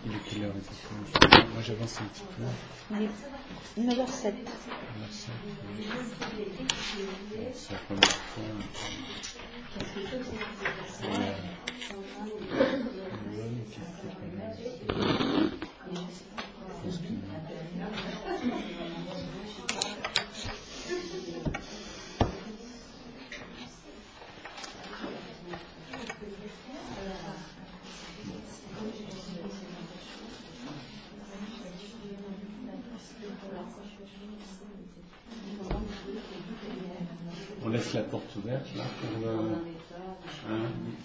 Il est quelle heure exactement? Moi j'avance un petit peu. Il est 9h07. 9h07. C'est la première fois. On laisse la porte ouverte là pour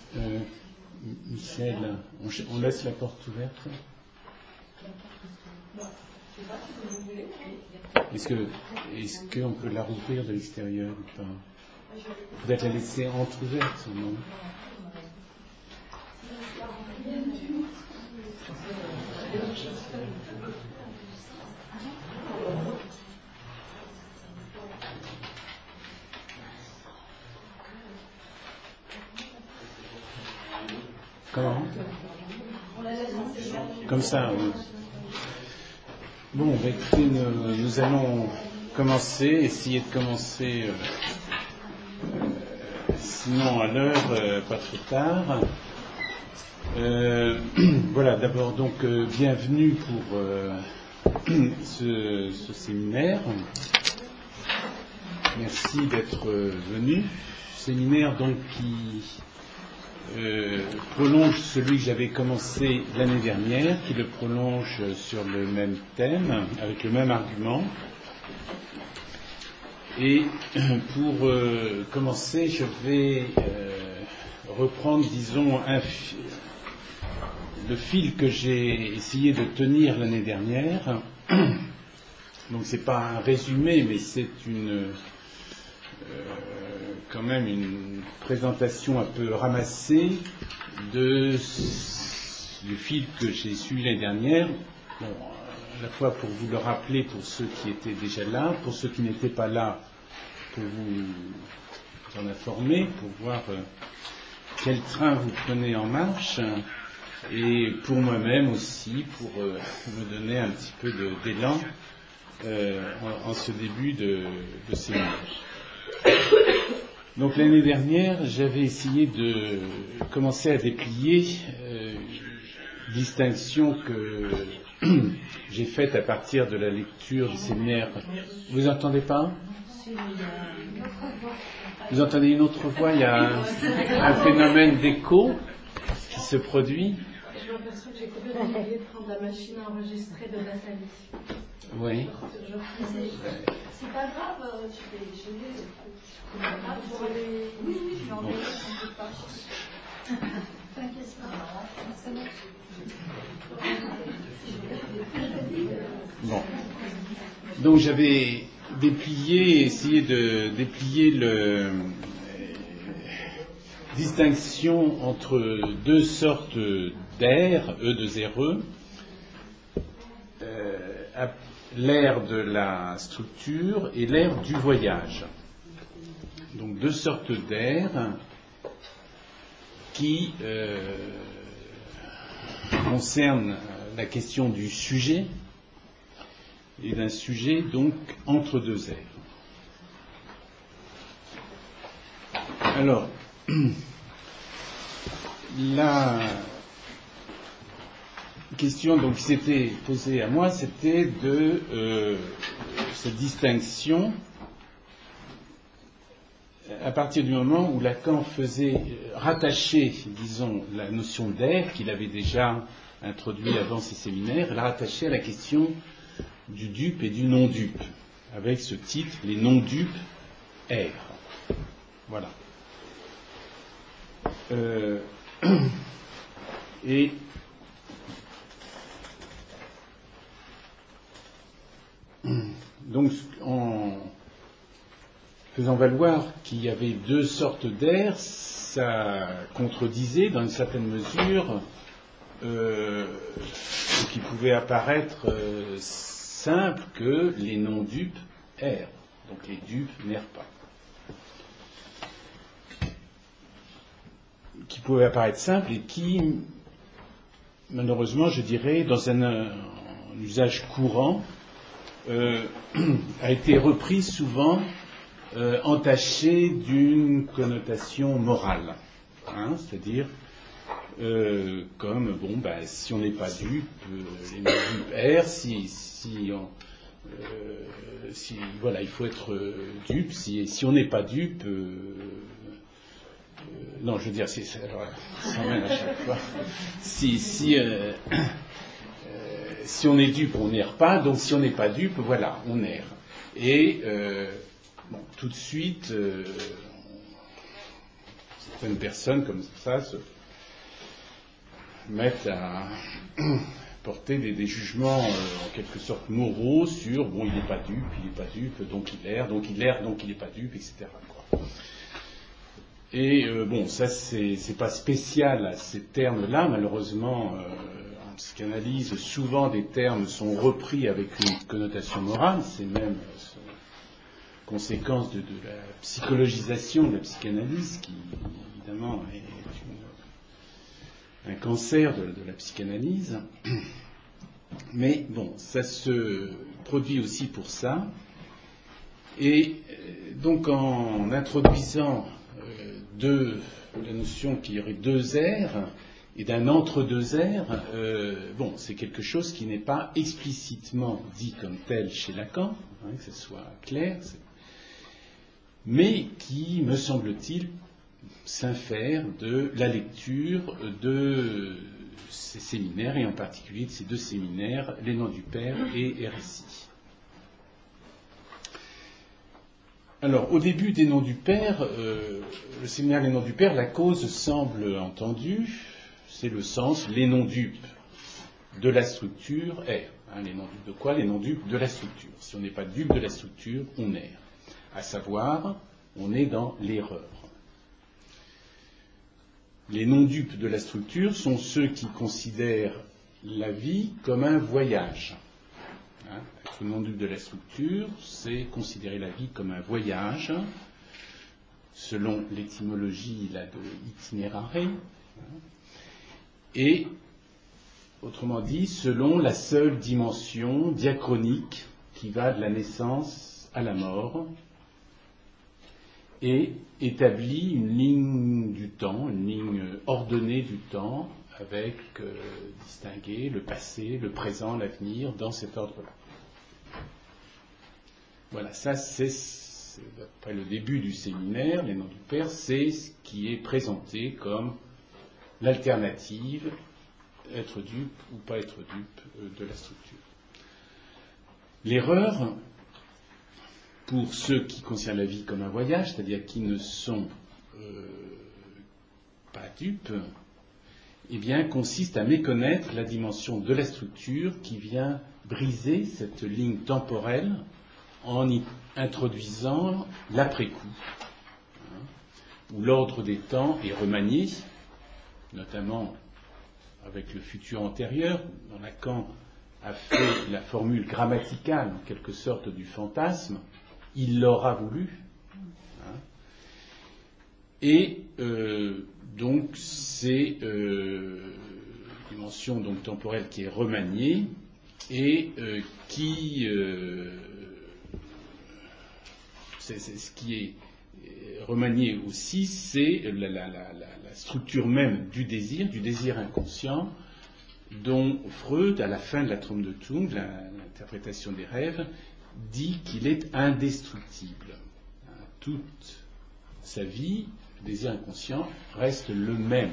Michel. On laisse la porte ouverte. Est-ce qu'on peut la rouvrir de l'extérieur ou pas? Peut-être la laisser entrouverte, non? Comment? Comme ça, oui. Bon, écoutez, nous allons essayer de commencer, sinon à l'heure, pas trop tard. Voilà, d'abord donc bienvenue pour ce séminaire. Merci d'être venu. Séminaire donc qui prolonge celui que j'avais commencé l'année dernière, qui le prolonge sur le même thème, avec le même argument. Et pour commencer, je vais reprendre, disons, le fil que j'ai essayé de tenir l'année dernière. Donc c'est pas un résumé, mais c'est quand même une présentation un peu ramassée du fil que j'ai suivi l'année dernière. Bon, à la fois pour vous le rappeler pour ceux qui étaient déjà là, pour ceux qui n'étaient pas là, pour vous en informer, pour voir quel train vous prenez en marche, et pour moi-même aussi, pour me donner un petit peu d'élan en ce début de séminaire. Donc l'année dernière, j'avais essayé de commencer à déplier distinction que j'ai faite à partir de la lecture du séminaire. Vous entendez pas? Vous entendez une autre voix? Il y a un phénomène d'écho qui se produit. J'ai l'impression que j'ai complètement oublié de prendre la machine à enregistrer de Nathalie. Oui. C'est pas grave, tu fais gêner. Oui, je vais enlever, t'inquiète pas. T'inquiète pas, c'est bon. Bon. Donc j'avais essayé de déplier distinction entre deux sortes d'air, E2RE, l'air de la structure et l'air du voyage. Donc deux sortes d'air qui concernent la question du sujet et d'un sujet donc entre deux airs. Alors, la question donc qui s'était posée à moi, c'était de cette distinction à partir du moment où Lacan faisait rattacher, disons, la notion d'air qu'il avait déjà introduit avant ses séminaires, la rattacher à la question du dupe et du non-dupe, avec ce titre, les non-dupes air. Voilà. Et donc, en faisant valoir qu'il y avait deux sortes d'air, ça contredisait dans une certaine mesure ce qui pouvait apparaître simple que les non-dupes errent. Donc les dupes n'errent pas. Qui pouvait apparaître simple et qui malheureusement, je dirais, dans un usage courant, a été repris souvent entaché d'une connotation morale, c'est-à-dire comme si on n'est pas dupe, les non-dupes errent, voilà, il faut être dupe, si on n'est pas dupe, non, je veux dire, ça m'emmène à chaque fois. Si on est dupe, on n'erre pas, donc si on n'est pas dupe, voilà, on erre. Et tout de suite, certaines personnes comme ça se mettent à porter des jugements en quelque sorte moraux sur il n'est pas dupe, donc il erre, donc il n'est pas dupe, etc. quoi. Et ça c'est pas spécial à ces termes-là, malheureusement. En psychanalyse, souvent des termes sont repris avec une connotation morale, c'est même conséquence de la psychologisation de la psychanalyse, qui évidemment est un cancer de la psychanalyse. Mais ça se produit aussi pour ça. Et donc en introduisant la notion qu'il y aurait deux airs et d'un entre-deux airs, c'est quelque chose qui n'est pas explicitement dit comme tel chez Lacan, que ce soit clair, mais qui, me semble-t-il, s'infère de la lecture de ces séminaires, et en particulier de ces deux séminaires, Les Noms du Père et RSI. Alors, au début des Noms du Père, le séminaire Les Noms du Père, la cause semble entendue, c'est le sens, les non-dupes de la structure errent. Les non-dupes de quoi? Les non-dupes de la structure. Si on n'est pas dupe de la structure, on erre. À savoir, on est dans l'erreur. Les non-dupes de la structure sont ceux qui considèrent la vie comme un voyage. Être non-dupe de la structure, c'est considérer la vie comme un voyage, selon l'étymologie de itinerare, et, autrement dit, selon la seule dimension diachronique qui va de la naissance à la mort, et établit une ligne du temps, une ligne ordonnée du temps, avec distinguer le passé, le présent, l'avenir, dans cet ordre-là. Voilà, ça c'est après le début du séminaire, Les Noms du Père, c'est ce qui est présenté comme l'alternative, être dupe ou pas être dupe de la structure. L'erreur, pour ceux qui considèrent la vie comme un voyage, c'est-à-dire qui ne sont pas dupes, consiste à méconnaître la dimension de la structure qui vient briser cette ligne temporelle en y introduisant l'après-coup, où l'ordre des temps est remanié, notamment avec le futur antérieur, dont Lacan a fait la formule grammaticale, en quelque sorte, du fantasme, il l'aura voulu. Et donc c'est dimension donc temporelle qui est remaniée et qui c'est ce qui est remanié aussi, c'est la structure même du désir inconscient, dont Freud, à la fin de la trompe de Tung, l'interprétation des rêves, dit qu'il est indestructible. Toute sa vie, le désir inconscient reste le même.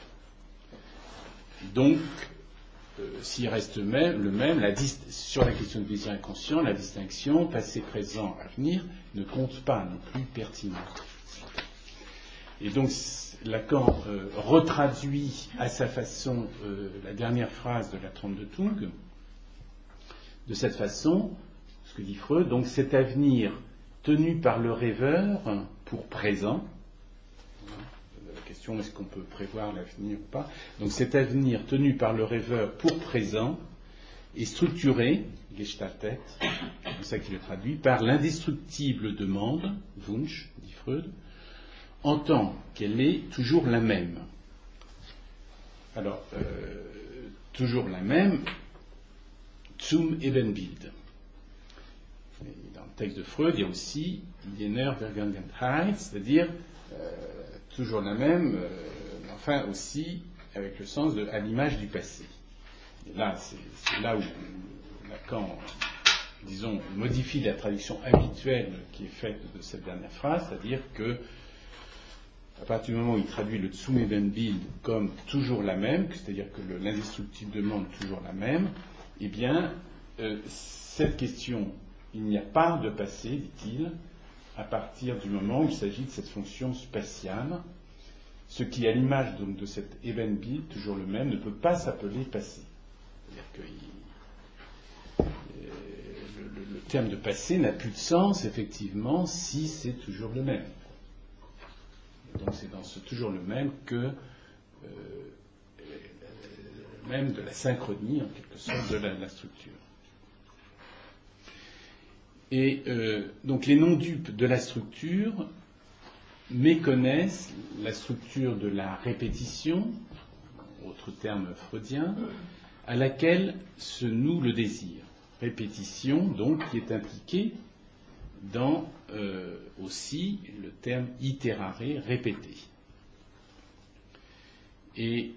Donc, s'il reste le même, sur la question du désir inconscient, la distinction passé, présent, avenir ne compte pas non plus pertinent. Et donc, Lacan retraduit à sa façon la dernière phrase de la trompe de Tung, de cette façon, ce que dit Freud, donc cet avenir tenu par le rêveur pour présent. La question, est-ce qu'on peut prévoir l'avenir ou pas? Donc cet avenir tenu par le rêveur pour présent est structuré, Gestaltet, c'est comme ça qu'il le traduit, par l'indestructible demande, Wunsch, dit Freud, en tant qu'elle est toujours la même. Alors, toujours la même, zum Ebenbild. Et dans le texte de Freud, il y a aussi Inner Vergangenheit, c'est-à-dire toujours la même, mais enfin aussi avec le sens de à l'image du passé. Et là, c'est là où Lacan, disons, modifie la traduction habituelle qui est faite de cette dernière phrase, c'est-à-dire que à partir du moment où il traduit le zum Ebenbild comme toujours la même, c'est-à-dire que l'indestructible demande toujours la même, eh bien, cette question, il n'y a pas de passé, dit-il, à partir du moment où il s'agit de cette fonction spatiale, ce qui, à l'image donc de cet Ebenbild, toujours le même, ne peut pas s'appeler passé. C'est-à-dire que le terme de passé n'a plus de sens, effectivement, si c'est toujours le même. Donc c'est dans ce toujours le même que même de la synchronie, en quelque sorte, de la structure. Et donc les non-dupes de la structure méconnaissent la structure de la répétition, autre terme freudien, à laquelle se noue le désir. Répétition, donc, qui est impliquée dans aussi le terme iterare, répéter. Et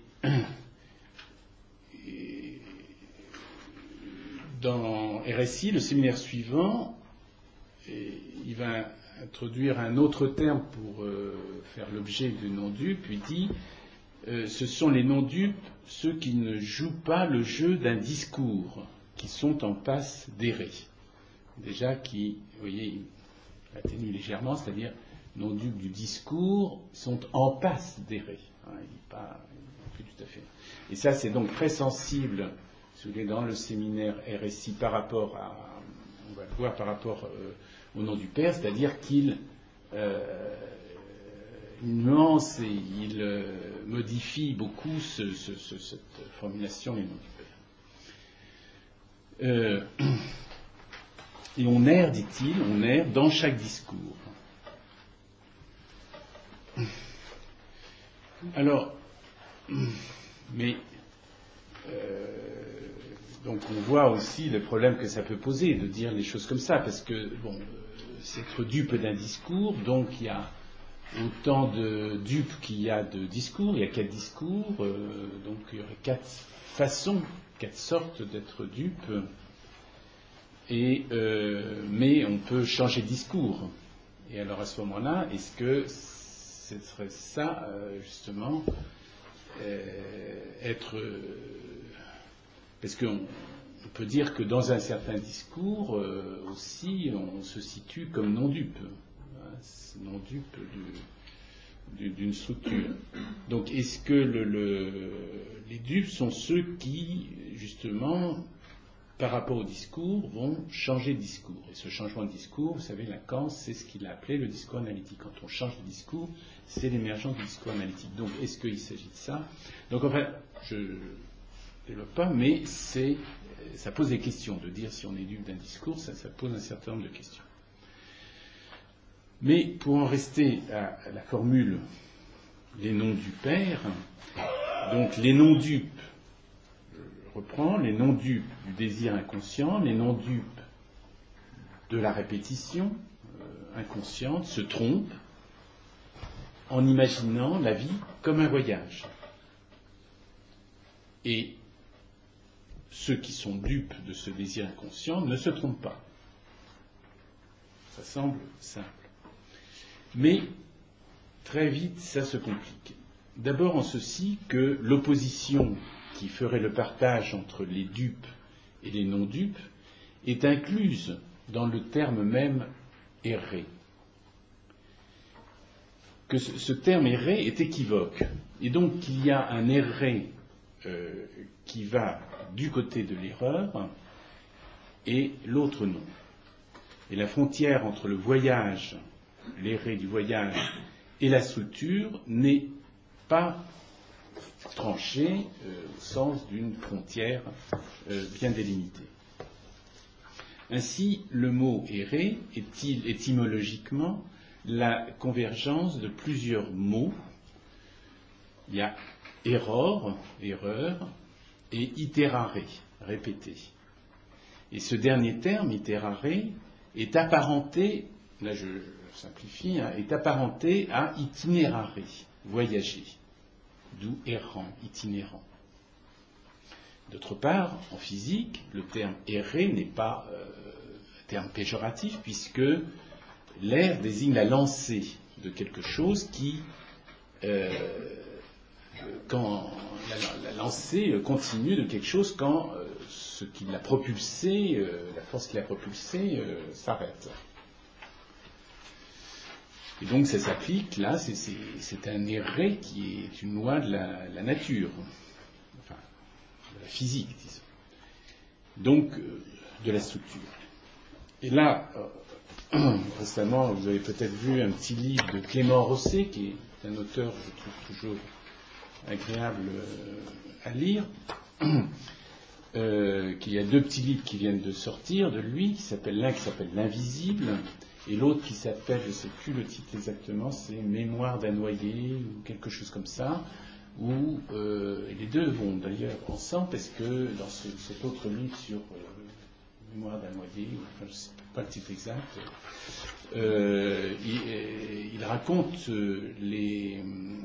dans RSI, le séminaire suivant, il va introduire un autre terme pour faire l'objet du non-dupe, il dit ce sont les non-dupes ceux qui ne jouent pas le jeu d'un discours, qui sont en passe d'errer. Déjà qui, vous voyez, il atténue légèrement, c'est-à-dire non-dupes du discours sont en passe d'errer. Hein, il n'est pas plus tout à fait. Et ça, c'est donc très sensible, si vous voulez, dans le séminaire RSI par rapport à, on va le voir par rapport au nom du Père, c'est-à-dire qu'il nuance et il modifie beaucoup cette formulation les noms du Père. Et on erre, dit-il, on erre dans chaque discours. Alors, mais donc on voit aussi le problème que ça peut poser de dire les choses comme ça, parce que bon, c'est être dupe d'un discours, donc il y a autant de dupes qu'il y a de discours, il y a 4 discours, donc il y aurait 4 façons, 4 sortes d'être dupe, et mais on peut changer de discours. Et alors à ce moment-là, est-ce que ce serait ça, justement, être... parce qu'on peut dire que dans un certain discours, aussi, on se situe comme non-dupe. Non-dupe d'une structure. Donc est-ce que les dupes sont ceux qui, justement, par rapport au discours, vont changer de discours. Et ce changement de discours, vous savez, Lacan, c'est ce qu'il a appelé le discours analytique. Quand on change de discours, c'est l'émergence du discours analytique. Donc, est-ce qu'il s'agit de ça? Donc, en fait, je ne développe pas, mais ça pose des questions. De dire si on est dupe d'un discours, ça pose un certain nombre de questions. Mais, pour en rester à la formule les noms du Père, donc les noms dupes, reprend les non-dupes du désir inconscient, les non-dupes de la répétition inconsciente se trompent en imaginant la vie comme un voyage. Et ceux qui sont dupes de ce désir inconscient ne se trompent pas. Ça semble simple. Mais très vite, ça se complique. D'abord en ceci que l'opposition qui ferait le partage entre les dupes et les non-dupes est incluse dans le terme même errer. Que ce terme errer est équivoque. Et donc qu'il y a un errer qui va du côté de l'erreur et l'autre non. Et la frontière entre le voyage, l'errer du voyage et la structure n'est pas tranchée au sens d'une frontière bien délimitée. Ainsi, le mot errer est étymologiquement la convergence de plusieurs mots. Il y a error, erreur, et iterare, répéter. Et ce dernier terme, iterare, est apparenté, là je simplifie, est apparenté à itinerare, voyager, d'où errant, itinérant. D'autre part, en physique, le terme errer n'est pas un terme péjoratif, puisque l'air désigne la lancée de quelque chose qui, quand la lancée continue de quelque chose quand ce qui l'a propulsé, la force qui l'a propulsé, s'arrête. Et donc ça s'applique, là, c'est un errer qui est une loi de la nature, enfin, de la physique, disons. Donc, de la structure. Et là, récemment, vous avez peut-être vu un petit livre de Clément Rosset, qui est un auteur, je trouve, toujours agréable à lire, qu'il y a deux petits livres qui viennent de sortir de lui, l'un qui s'appelle L'Invisible, et l'autre qui s'appelle, je ne sais plus le titre exactement, c'est Mémoire d'un noyé, ou quelque chose comme ça, où et les deux vont d'ailleurs ensemble, parce que dans cet autre livre sur Mémoire d'un noyé, enfin, je ne sais pas le titre exact, il raconte les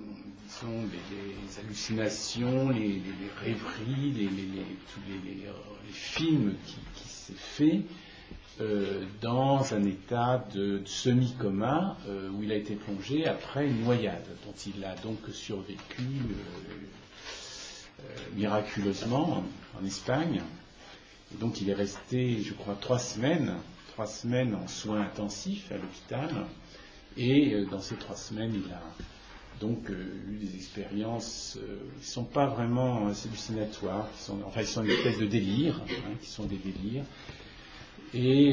hallucinations, les rêveries, tous les films qui s'est fait dans un état de semi-coma où il a été plongé après une noyade, dont il a donc survécu miraculeusement en Espagne. Et donc il est resté, je crois, 3 semaines en soins intensifs à l'hôpital. Et dans ces 3 semaines, il a donc eu des expériences qui ne sont pas vraiment hallucinatoires, ils sont une espèce de délire, qui sont des délires. Et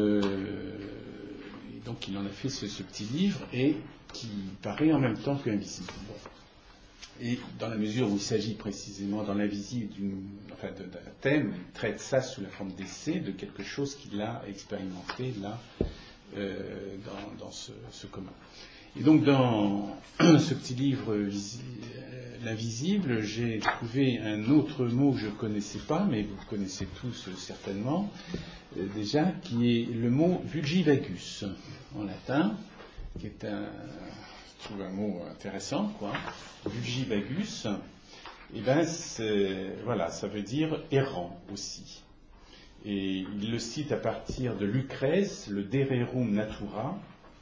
donc il en a fait ce petit livre, et qui paraît en même temps qu'Invisible. Bon. Et dans la mesure où il s'agit précisément dans l'Invisible d'un thème, il traite ça sous la forme d'essai, de quelque chose qu'il a expérimenté là, dans ce coma. Et donc dans ce petit livre L'Invisible, j'ai trouvé un autre mot que je ne connaissais pas, mais vous connaissez tous certainement, déjà, qui est le mot vulgivagus en latin, qui est je trouve un mot intéressant, quoi. Vulgivagus, et ben voilà, ça veut dire errant aussi. Et il le cite à partir de Lucrèce, le De Rerum Natura,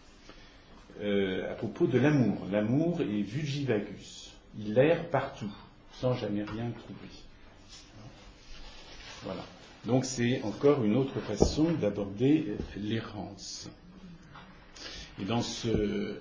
à propos de l'amour. L'amour est vulgivagus. Il erre partout, sans jamais rien trouver. Voilà. Donc c'est encore une autre façon d'aborder l'errance. Et dans ce...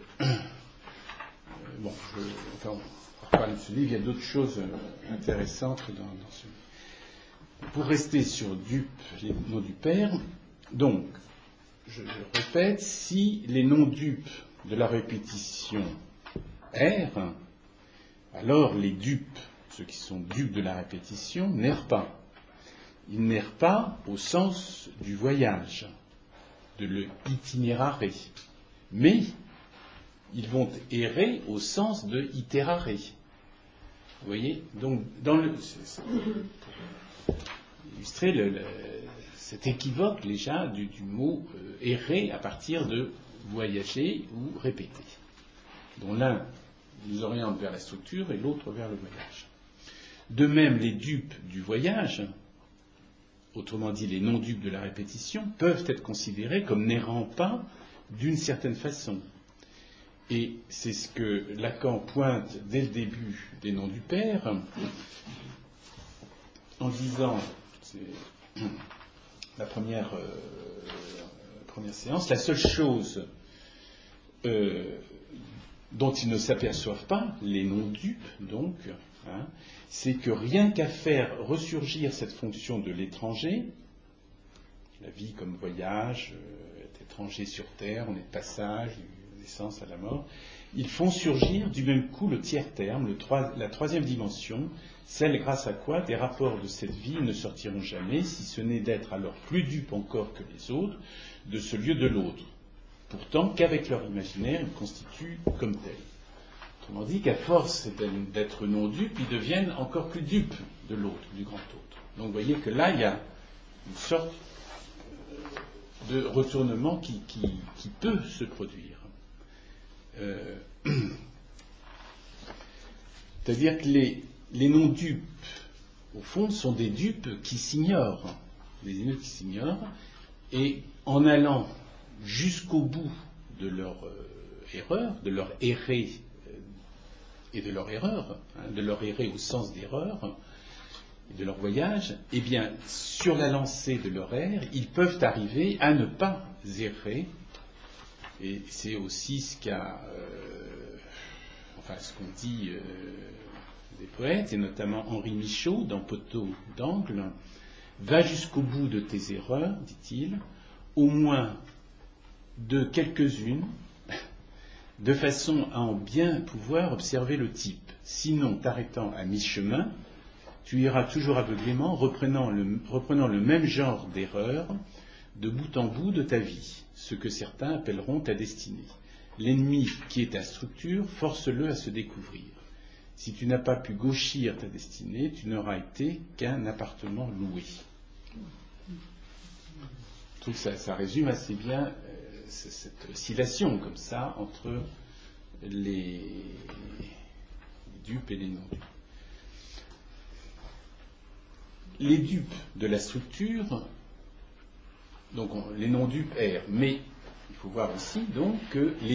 on va parler de ce livre, il y a d'autres choses intéressantes dans ce livre. Pour rester sur dupe, les noms du Père, donc, je répète, si les noms dupes de la répétition errent, alors les dupes, ceux qui sont dupes de la répétition, n'errent pas. Ils n'errent pas au sens du voyage, de l'itinerare, mais ils vont errer au sens de iterare. Vous voyez? Donc, pour illustrer cet équivoque déjà du mot errer à partir de voyager ou répéter, dont l'un nous oriente vers la structure et l'autre vers le voyage. De même, les dupes du voyage, autrement dit les non-dupes de la répétition, peuvent être considérés comme n'errant pas d'une certaine façon. Et c'est ce que Lacan pointe dès le début des noms du Père, en disant, c'est la première séance, la seule chose dont ils ne s'aperçoivent pas, les non-dupes donc, c'est que rien qu'à faire ressurgir cette fonction de l'étranger, la vie comme voyage, être étranger sur terre, on est de passage, de naissance à la mort, ils font surgir du même coup le tiers terme, la troisième dimension, celle grâce à quoi des rapports de cette vie ne sortiront jamais, si ce n'est d'être alors plus dupes encore que les autres, de ce lieu de l'autre. Pourtant, qu'avec leur imaginaire, ils constituent comme tels. Autrement dit, qu'à force d'être non-dupes, ils deviennent encore plus dupes de l'autre, du grand autre. Donc vous voyez que là, il y a une sorte de retournement qui peut se produire. C'est-à-dire que les non-dupes, au fond, sont des dupes qui s'ignorent, des innocents qui s'ignorent, et en allant jusqu'au bout de leur erreur, de leur errer et de leur erreur, de leur errer au sens d'erreur, et de leur voyage, eh bien, sur la lancée de leur erre, ils peuvent arriver à ne pas errer, et c'est aussi ce ce qu'ont dit des poètes, et notamment Henri Michaud, dans Poteau d'angle, va jusqu'au bout de tes erreurs, dit-il, au moins de quelques-unes, de façon à en bien pouvoir observer le type. Sinon, t'arrêtant à mi-chemin, tu iras toujours aveuglément, reprenant le même genre d'erreur de bout en bout de ta vie, ce que certains appelleront ta destinée. L'ennemi qui est ta structure, force-le à se découvrir. Si tu n'as pas pu gauchir ta destinée, tu n'auras été qu'un appartement loué. Je trouve que ça résume assez bien cette oscillation comme ça entre les dupes et les non-dupes. Les dupes de la structure, donc les non-dupes errent, mais il faut voir aussi donc que les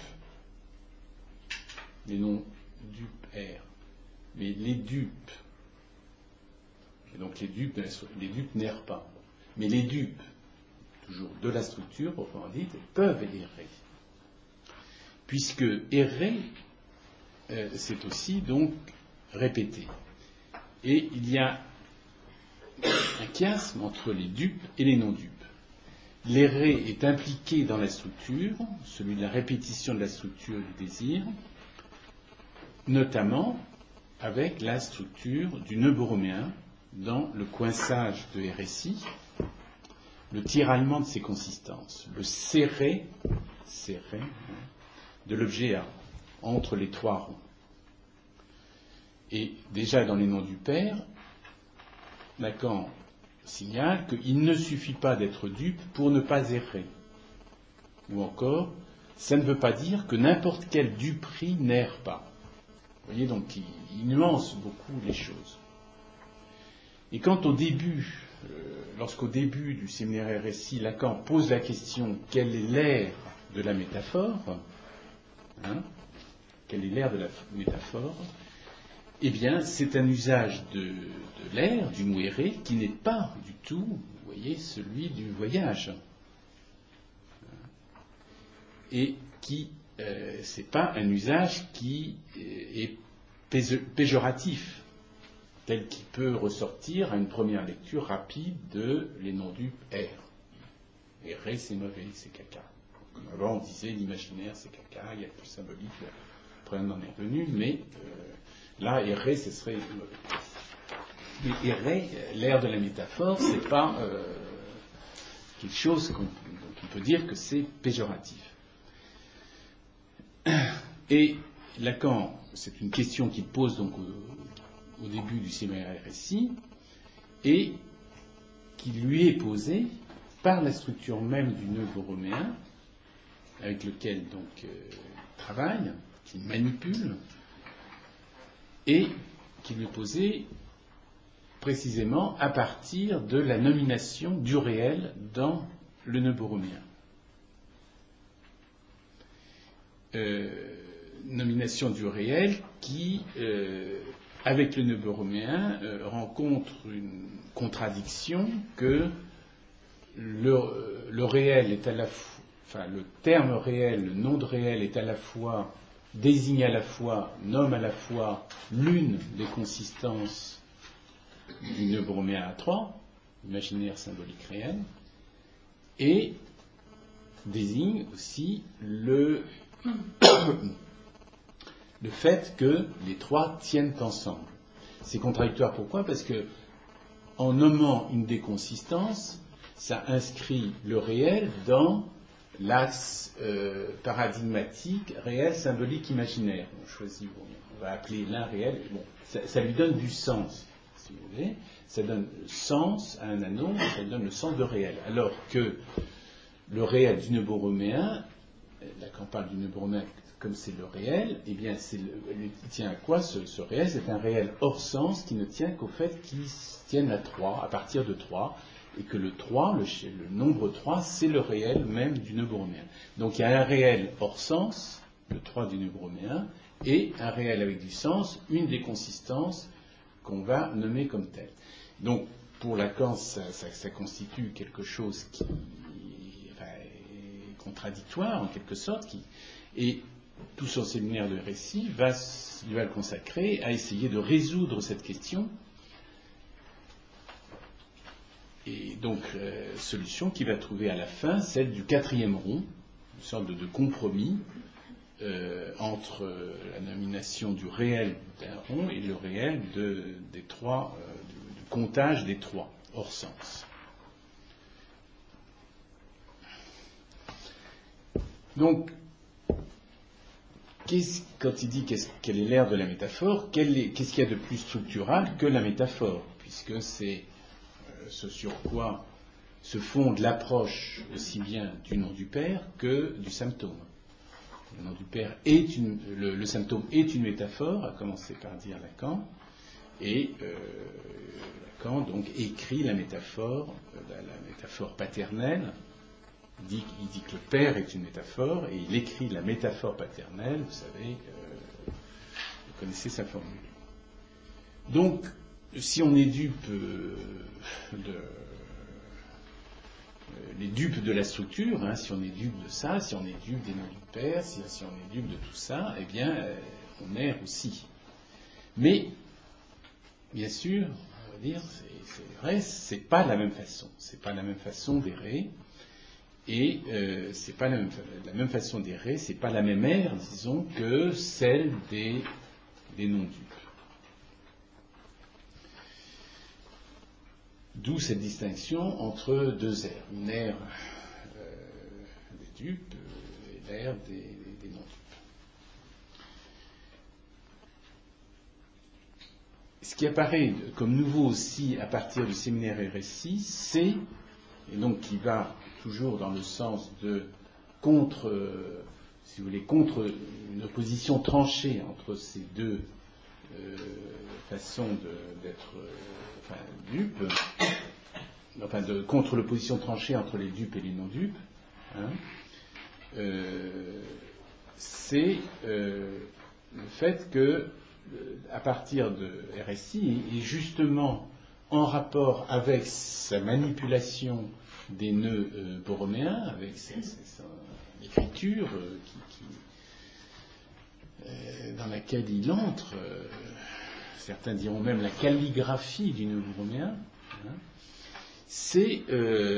non-dupes errent, mais les dupes, et donc les dupes n'errent pas, mais les dupes, toujours de la structure, proprement dite, peuvent errer. Puisque errer, c'est aussi donc répéter. Et il y a un chiasme entre les dupes et les non-dupes. L'errer est impliqué dans la structure, celui de la répétition de la structure du désir, notamment avec la structure du nœud borroméen dans le coinçage de RSI, le tiraillement de ses consistances, le serrer de l'objet A entre les trois ronds. Et déjà dans les noms du père, Lacan signale qu'il ne suffit pas d'être dupe pour ne pas errer. Ou encore, ça ne veut pas dire que n'importe quelle duperie n'erre pas. Vous voyez, donc il nuance beaucoup les choses. Et quand au début, lorsqu'au début du séminaire RSI, Lacan pose la question « Quelle est l'ère de la métaphore ?» Quelle est l'ère de la métaphore ? Eh bien, c'est un usage de l'air, du mot errer, qui n'est pas du tout, vous voyez, celui du voyage. Et qui, c'est pas un usage qui est péjoratif, tel qu'il peut ressortir à une première lecture rapide de les non-dupes R. Errer, c'est mauvais, c'est caca. Comme avant, on disait l'imaginaire, c'est caca, il y a le plus symbolique, après on en est revenu, mais là, errer, ce serait mauvais. Mais errer, l'ère de la métaphore, c'est pas quelque chose qu'on peut dire que c'est péjoratif. Et Lacan, c'est une question qu'il pose donc au début du séminaire RSI, et qui lui est posée par la structure même du nœud borroméen, avec lequel donc il travaille, qu'il manipule, et qui lui est posée précisément à partir de la nomination du réel dans le nœud borroméen. Nomination du réel qui, avec le nœud borroméen, rencontre une contradiction que le réel est à la fois, enfin le terme réel, le nom de réel est à la fois, désigne à la fois, nomme à la fois l'une des consistances du nœud borroméen à 3, imaginaire, symbolique, réel, et désigne aussi le fait que les trois tiennent ensemble. C'est contradictoire, pourquoi ? Parce que en nommant une des consistances, ça inscrit le réel dans l'axe paradigmatique réel, symbolique, imaginaire. On choisit, on va appeler l'un réel, bon, ça lui donne du sens, si si vous voulez, ça donne sens à un anneau, ça donne le sens de réel. Alors que le réel du nœud borroméen, Lacan parle du nœud borroméen comme c'est le réel, eh bien, il tient à quoi ce réel? C'est un réel hors sens qui ne tient qu'au fait qu'il tienne à 3, à partir de 3, et que le 3, le nombre 3, c'est le réel même du nœud borroméen. Donc il y a un réel hors sens, le 3 du nœud borroméen, et un réel avec du sens, une des consistances qu'on va nommer comme telle. Donc pour Lacan, ça constitue quelque chose qui est contradictoire en quelque sorte, et tout son séminaire de récit va le consacrer à essayer de résoudre cette question. Et donc, solution qu'il va trouver à la fin, celle du 4e rond, une sorte de compromis entre la nomination du réel d'un rond et le réel des trois, du comptage des 3, hors sens. Donc, quand il dit quelle est l'ère de la métaphore, qu'est-ce qu'il y a de plus structural que la métaphore, puisque c'est ce sur quoi se fonde l'approche aussi bien du nom du père que du symptôme. Le nom du père le symptôme est une métaphore, à commencer par dire Lacan, et Lacan donc écrit la métaphore paternelle. Il dit que le père est une métaphore, et il écrit la métaphore paternelle, vous savez, vous connaissez sa formule. Donc, si on est dupe les dupes de la structure, si on est dupe de ça, si on est dupe des noms du père, si on est dupe de tout ça, eh bien, on erre aussi. Mais, bien sûr, on va dire, c'est vrai, c'est pas la même façon. C'est pas la même façon d'errer. Et c'est pas la même façon d'errer, c'est pas la même ère, disons, que celle des non-dupes. D'où cette distinction entre deux ères, une ère des dupes et l'ère des non-dupes. Ce qui apparaît comme nouveau aussi à partir du séminaire et récit, et donc qui va toujours dans le sens de contre une opposition tranchée entre ces deux façons d'être dupes, contre l'opposition tranchée entre les dupes et les non-dupes, c'est le fait que, à partir de RSI, et justement en rapport avec sa manipulation des nœuds borroméens, avec son écriture dans laquelle il entre, certains diront même la calligraphie du nœud borroméen, c'est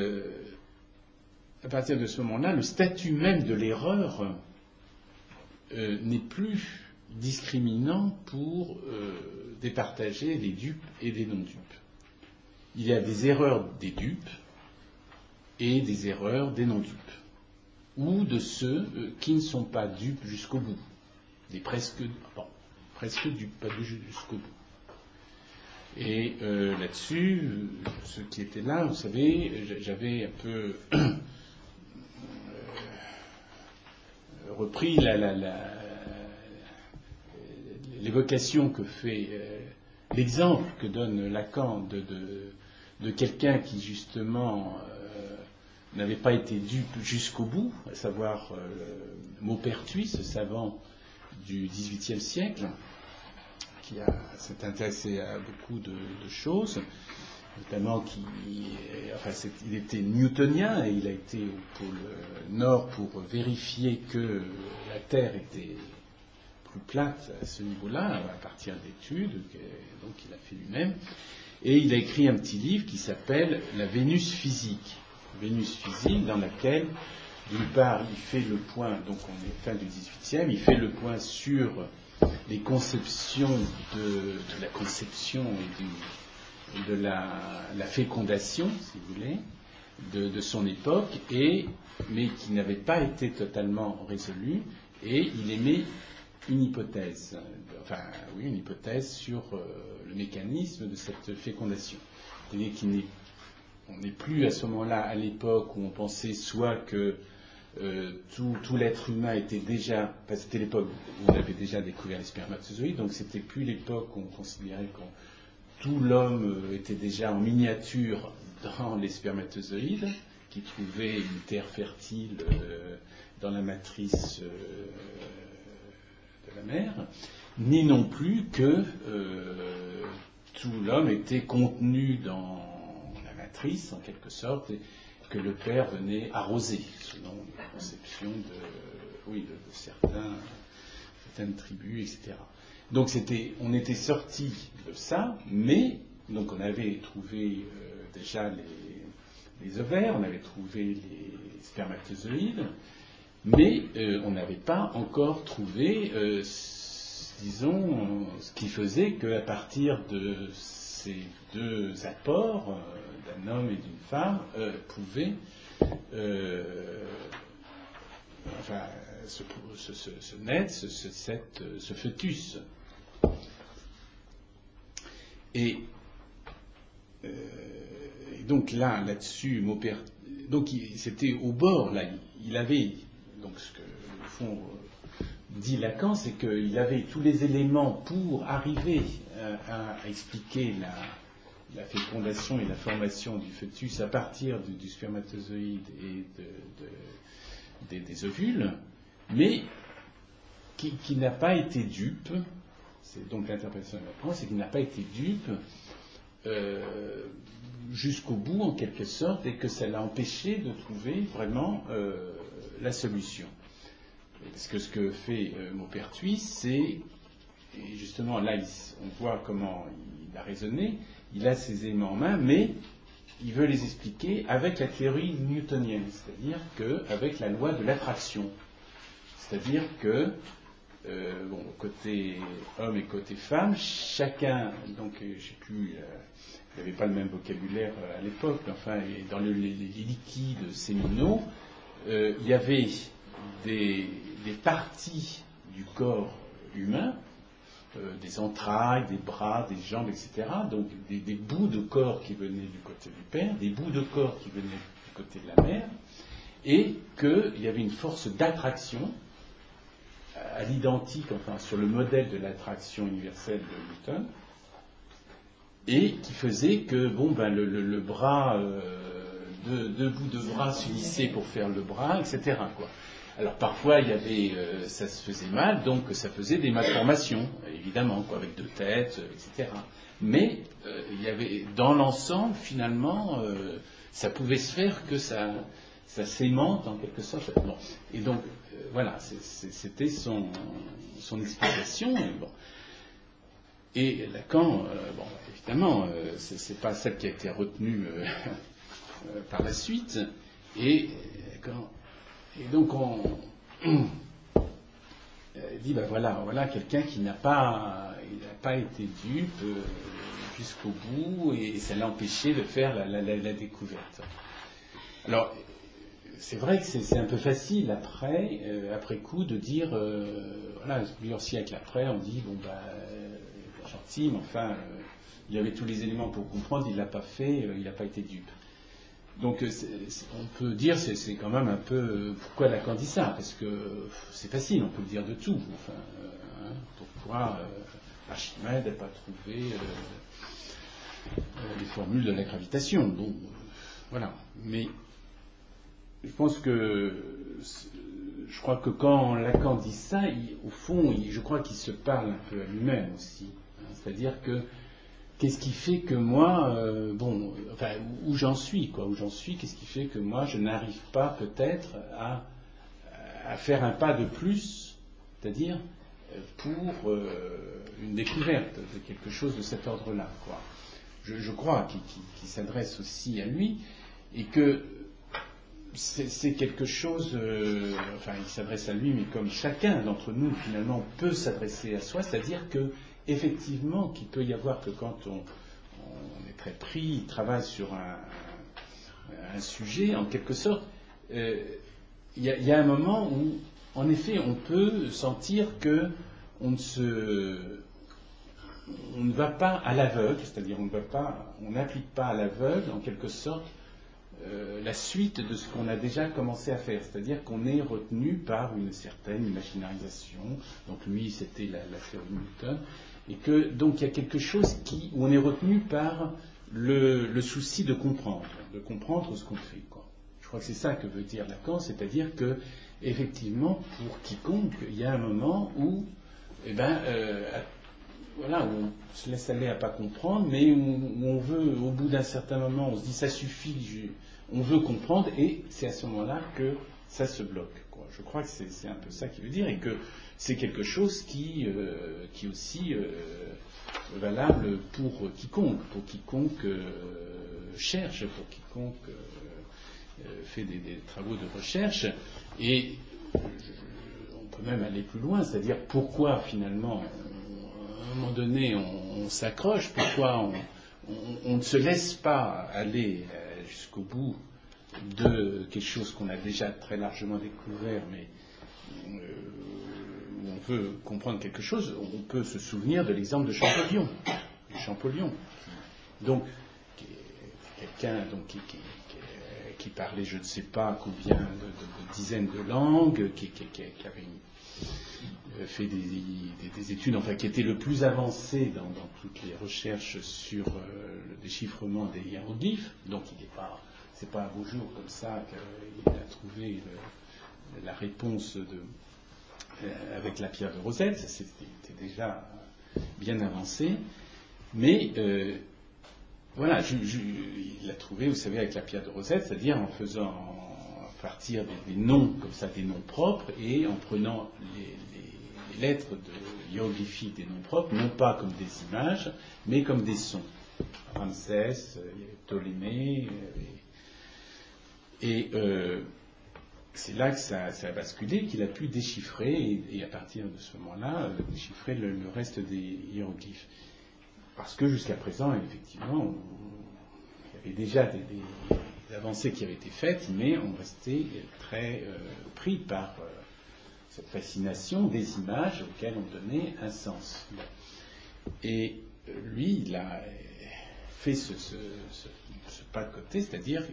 à partir de ce moment-là, le statut même de l'erreur n'est plus discriminant pour départager les dupes et des non-dupes. Il y a des erreurs des dupes et des erreurs des non-dupes, ou de ceux qui ne sont pas dupes jusqu'au bout, des presque dupes, pas jusqu'au bout. Et là-dessus, ceux qui étaient là, vous savez, j'avais un peu repris l'évocation que fait l'exemple que donne Lacan de quelqu'un qui justement n'avait pas été dupe jusqu'au bout, à savoir Maupertuis, ce savant du XVIIIe siècle, qui s'est intéressé à beaucoup de choses, notamment il était newtonien et il a été au pôle Nord pour vérifier que la Terre était plus plate à ce niveau-là, à partir d'études, donc il a fait lui-même, et il a écrit un petit livre qui s'appelle La Vénus physique. Vénus physique, dans laquelle, d'une part, il fait le point, donc on est fin du XVIIIe, il fait le point sur les conceptions de la conception et de la fécondation, si vous voulez, de son époque, mais qui n'avait pas été totalement résolu, et il émet une hypothèse, une hypothèse sur le mécanisme de cette fécondation. C'est-à-dire qu'on n'est plus à ce moment-là, à l'époque où on pensait soit que tout l'être humain était déjà, c'était l'époque où on avait déjà découvert les spermatozoïdes, donc c'était plus l'époque où on considérait que tout l'homme était déjà en miniature dans les spermatozoïdes, qui trouvaient une terre fertile dans la matrice de la mère, ni non plus que tout l'homme était contenu dans la matrice, en quelque sorte, et que le père venait arroser, selon les conceptions de certaines tribus, etc. Donc on était sorti de ça, mais donc on avait trouvé déjà les ovaires, on avait trouvé les spermatozoïdes, mais on n'avait pas encore trouvé, disons, ce qui faisait qu'à partir de ces deux apports, d'un homme et d'une femme, pouvait se naître ce fœtus. Et donc là-dessus, Maupertuis, donc c'était au bord, là, il avait, donc ce que au fond dit Lacan, c'est qu'il avait tous les éléments pour arriver à expliquer la fécondation et la formation du fœtus à partir du spermatozoïde et des ovules, mais qui n'a pas été dupe, c'est donc l'interprétation de Lacan, c'est qu'il n'a pas été dupe jusqu'au bout en quelque sorte, et que ça l'a empêché de trouver vraiment la solution. Parce que ce que fait Maupertuis, c'est, et justement là on voit comment il a raisonné, il a ses éléments en main, mais il veut les expliquer avec la théorie newtonienne, c'est-à-dire qu'avec la loi de l'attraction. C'est-à-dire que, côté homme et côté femme, chacun, donc je ne sais plus, il n'avait pas le même vocabulaire à l'époque, mais enfin, dans les liquides séminaux, il y avait des parties du corps humain, des entrailles, des bras, des jambes, etc. Donc des bouts de corps qui venaient du côté du père, des bouts de corps qui venaient du côté de la mère, et qu'il y avait une force d'attraction à l'identique, enfin sur le modèle de l'attraction universelle de Newton, et qui faisait que le bras, deux bouts de bras s'unissaient pour faire le bras, etc. quoi. Alors parfois ça se faisait mal, donc ça faisait des malformations, évidemment, quoi, avec deux têtes, etc. Mais il y avait dans l'ensemble, finalement, ça pouvait se faire que ça s'aimante en quelque sorte. Bon. Et donc voilà, c'était son explication. Et Lacan, évidemment, c'est pas celle qui a été retenue par la suite. Et donc on dit voilà quelqu'un qui n'a pas été dupe jusqu'au bout, et ça l'a empêché de faire la découverte. Alors c'est vrai que c'est un peu facile après coup de dire plusieurs siècles après on dit gentil, mais enfin il avait tous les éléments pour comprendre, il l'a pas fait, il n'a pas été dupe. Donc on peut dire, c'est quand même un peu pourquoi Lacan dit ça, parce que c'est facile, on peut le dire de tout. Enfin, pourquoi Archimède n'a pas trouvé les formules de la gravitation. Bon, voilà. Mais je crois que quand Lacan dit ça, au fond, je crois qu'il se parle un peu à lui-même aussi. C'est-à-dire que qu'est-ce qui fait que moi, où j'en suis, qu'est-ce qui fait que moi, je n'arrive pas peut-être à faire un pas de plus, c'est-à-dire pour une découverte de quelque chose de cet ordre-là, quoi. Je crois qu'il s'adresse aussi à lui, et que c'est quelque chose, il s'adresse à lui, mais comme chacun d'entre nous, finalement, peut s'adresser à soi, c'est-à-dire que effectivement, qu'il peut y avoir que quand on est très pris, il travaille sur un sujet, en quelque sorte, il y a un moment où, en effet, on peut sentir que on ne va pas à l'aveugle, c'est-à-dire on n'applique pas à l'aveugle, en quelque sorte, la suite de ce qu'on a déjà commencé à faire, c'est-à-dire qu'on est retenu par une certaine imaginarisation. Donc lui, c'était la théorie de Newton, et que donc il y a quelque chose où on est retenu par le souci de comprendre ce qu'on fait, quoi. Je crois que c'est ça que veut dire Lacan, c'est-à-dire que effectivement, pour quiconque, il y a un moment où, voilà, où on se laisse aller à pas comprendre, mais où on veut, au bout d'un certain moment, on se dit ça suffit, on veut comprendre, et c'est à ce moment-là que ça se bloque, quoi. Je crois que c'est un peu ça qui veut dire, et que c'est quelque chose qui est aussi valable pour quiconque cherche, pour quiconque fait des travaux de recherche, et on peut même aller plus loin, c'est-à-dire pourquoi finalement, à un moment donné, on s'accroche, pourquoi on ne se laisse pas aller jusqu'au bout de quelque chose qu'on a déjà très largement découvert, mais où on veut comprendre quelque chose. On peut se souvenir de l'exemple de Champollion, donc qui est quelqu'un donc qui parlait je ne sais pas combien de dizaines de langues, qui avait fait des études, enfin qui était le plus avancé dans toutes les recherches sur le déchiffrement des hiéroglyphes. Donc c'est pas un beau jour comme ça qu'il a trouvé la réponse avec la pierre de Rosette. C'était déjà bien avancé, mais voilà, il l'a trouvé, vous savez, avec la pierre de Rosette, c'est-à-dire en faisant à partir des noms comme ça, des noms propres, et en prenant les lettres hiéroglyphiques des noms propres, non pas comme des images, mais comme des sons. Ramsès, Ptolémée, et c'est là que ça a basculé, qu'il a pu déchiffrer, et à partir de ce moment-là, déchiffrer le reste des hiéroglyphes. Parce que jusqu'à présent, effectivement, il y avait déjà des avancées qui avaient été faites, mais on restait très pris par cette fascination des images auxquelles on donnait un sens. Et lui, il a fait ce pas de côté, c'est-à-dire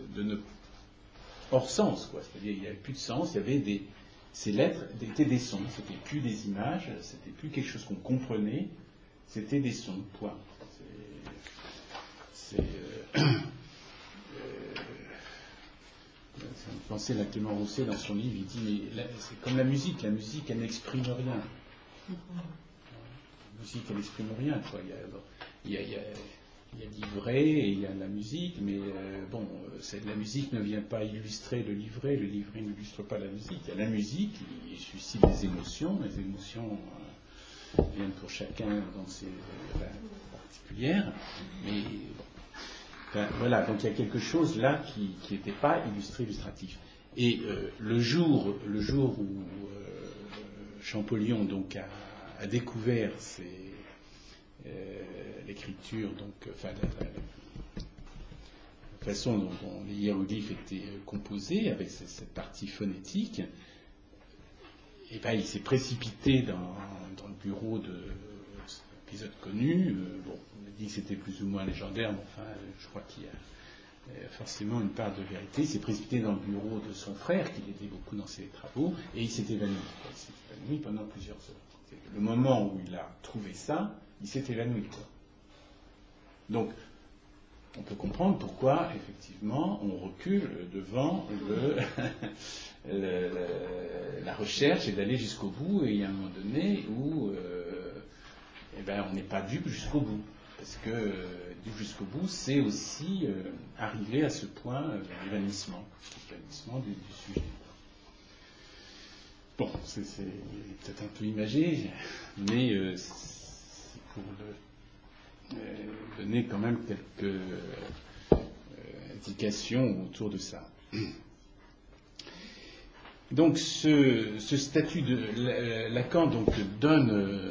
hors sens, quoi. C'est-à-dire il n'y avait plus de sens, il y avait ces lettres étaient des sons, c'était plus des images, c'était plus quelque chose qu'on comprenait, c'était des sons, point. Vous pensez là, Clément Rousset dans son livre, il dit mais c'est comme la musique elle n'exprime rien. La musique elle n'exprime rien, quoi. Il y a livret et il y a la musique, mais la musique ne vient pas illustrer le livret n'illustre pas la musique. Il y a la musique, il suscite des émotions, les émotions viennent pour chacun dans ses particulières, mais voilà, donc il y a quelque chose là qui n'était pas illustratif. Et le jour où Champollion donc a découvert l'écriture, donc la façon dont les hiéroglyphes étaient composés avec cette partie phonétique, et il s'est précipité dans le bureau de cet épisode connu. On a dit que c'était plus ou moins légendaire, mais enfin, je crois qu'il y a forcément une part de vérité. Il s'est précipité dans le bureau de son frère, qui l'aidait beaucoup dans ses travaux, et il s'est évanoui. Il s'est évanoui pendant plusieurs heures. Le moment où il a trouvé ça, il s'est évanoui, quoi. Donc, on peut comprendre pourquoi, effectivement, on recule devant la recherche et d'aller jusqu'au bout, et il y a un moment donné où on n'est pas dupe jusqu'au bout. Parce que dupe jusqu'au bout, c'est aussi arriver à ce point l'évanouissement du sujet. Bon, c'est peut-être un peu imagé, mais c'est pour donner quand même quelques indications autour de ça. Donc ce statut de Lacan donc donne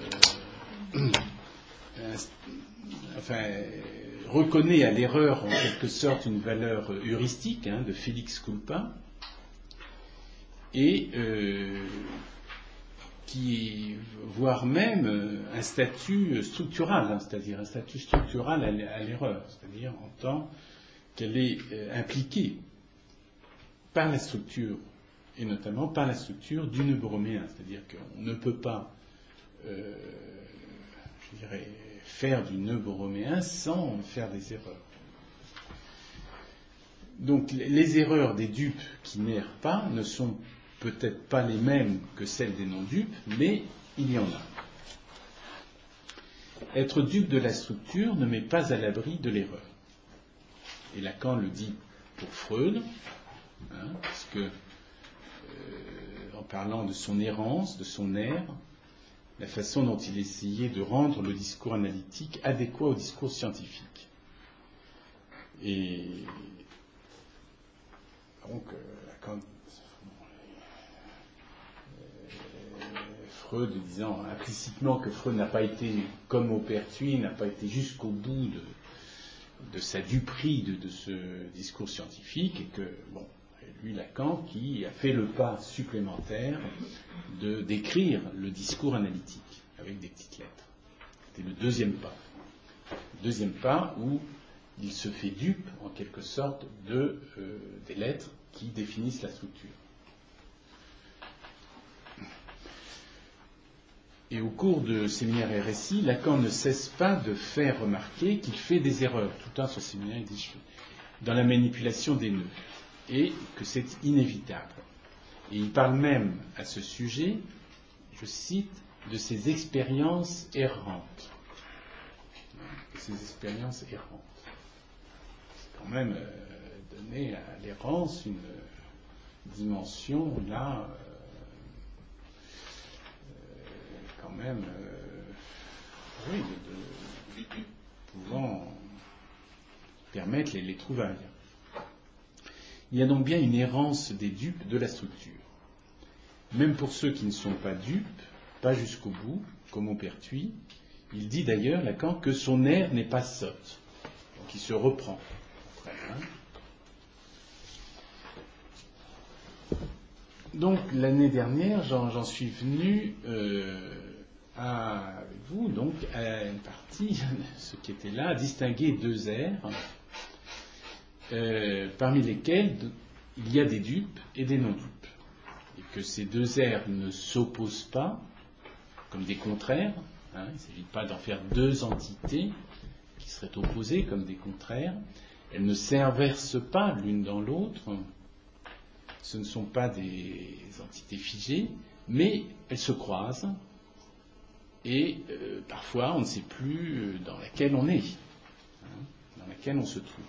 reconnaît à l'erreur en quelque sorte une valeur heuristique de Felix culpa, et voire même un statut structural, hein, c'est-à-dire un statut structural à l'erreur, c'est-à-dire en tant qu'elle est impliquée par la structure, et notamment par la structure du nœud borroméen, c'est-à-dire qu'on ne peut pas, je dirais, faire du nœud borroméen sans faire des erreurs. Donc les erreurs des dupes qui n'errent pas ne sont peut-être pas les mêmes que celles des non-dupes, mais il y en a. Être dupe de la structure ne met pas à l'abri de l'erreur. Et Lacan le dit pour Freud, hein, parce que, en parlant de son errance, de son erre, la façon dont il essayait de rendre le discours analytique adéquat au discours scientifique. Et donc, Lacan, Freud disant implicitement que Freud n'a pas été comme Maupertuis, n'a pas été jusqu'au bout de sa duperie de ce discours scientifique, et que, bon, lui, Lacan, qui a fait le pas supplémentaire d'écrire le discours analytique avec des petites lettres. C'était le deuxième pas. Le deuxième pas où il se fait dupe, en quelque sorte, des lettres qui définissent la structure. Et au cours de séminaire RSI, Lacan ne cesse pas de faire remarquer qu'il fait des erreurs. Tout le temps, sur séminaire, il dit dans la manipulation des nœuds, et que c'est inévitable. Et il parle même à ce sujet, je cite, de ses expériences errantes. Ces expériences errantes. C'est quand même donner à l'errance une dimension là. Quand même, oui, pouvant permettre les trouvailles. Il y a donc bien une errance des dupes de la structure. Même pour ceux qui ne sont pas dupes, pas jusqu'au bout, comme Maupertuis, il dit d'ailleurs, Lacan, que son erre n'est pas sotte. Donc il se reprend. Après, hein. Donc l'année dernière, j'en suis venu avec vous, donc, à une partie, ceux qui étaient là, à distinguer deux aires, parmi lesquels il y a des dupes et des non-dupes. Et que ces deux aires ne s'opposent pas comme des contraires, hein, il ne s'agit pas d'en faire deux entités qui seraient opposées comme des contraires, elles ne s'inversent pas l'une dans l'autre, ce ne sont pas des entités figées, mais elles se croisent, et parfois on ne sait plus dans laquelle on est, hein, dans laquelle on se trouve.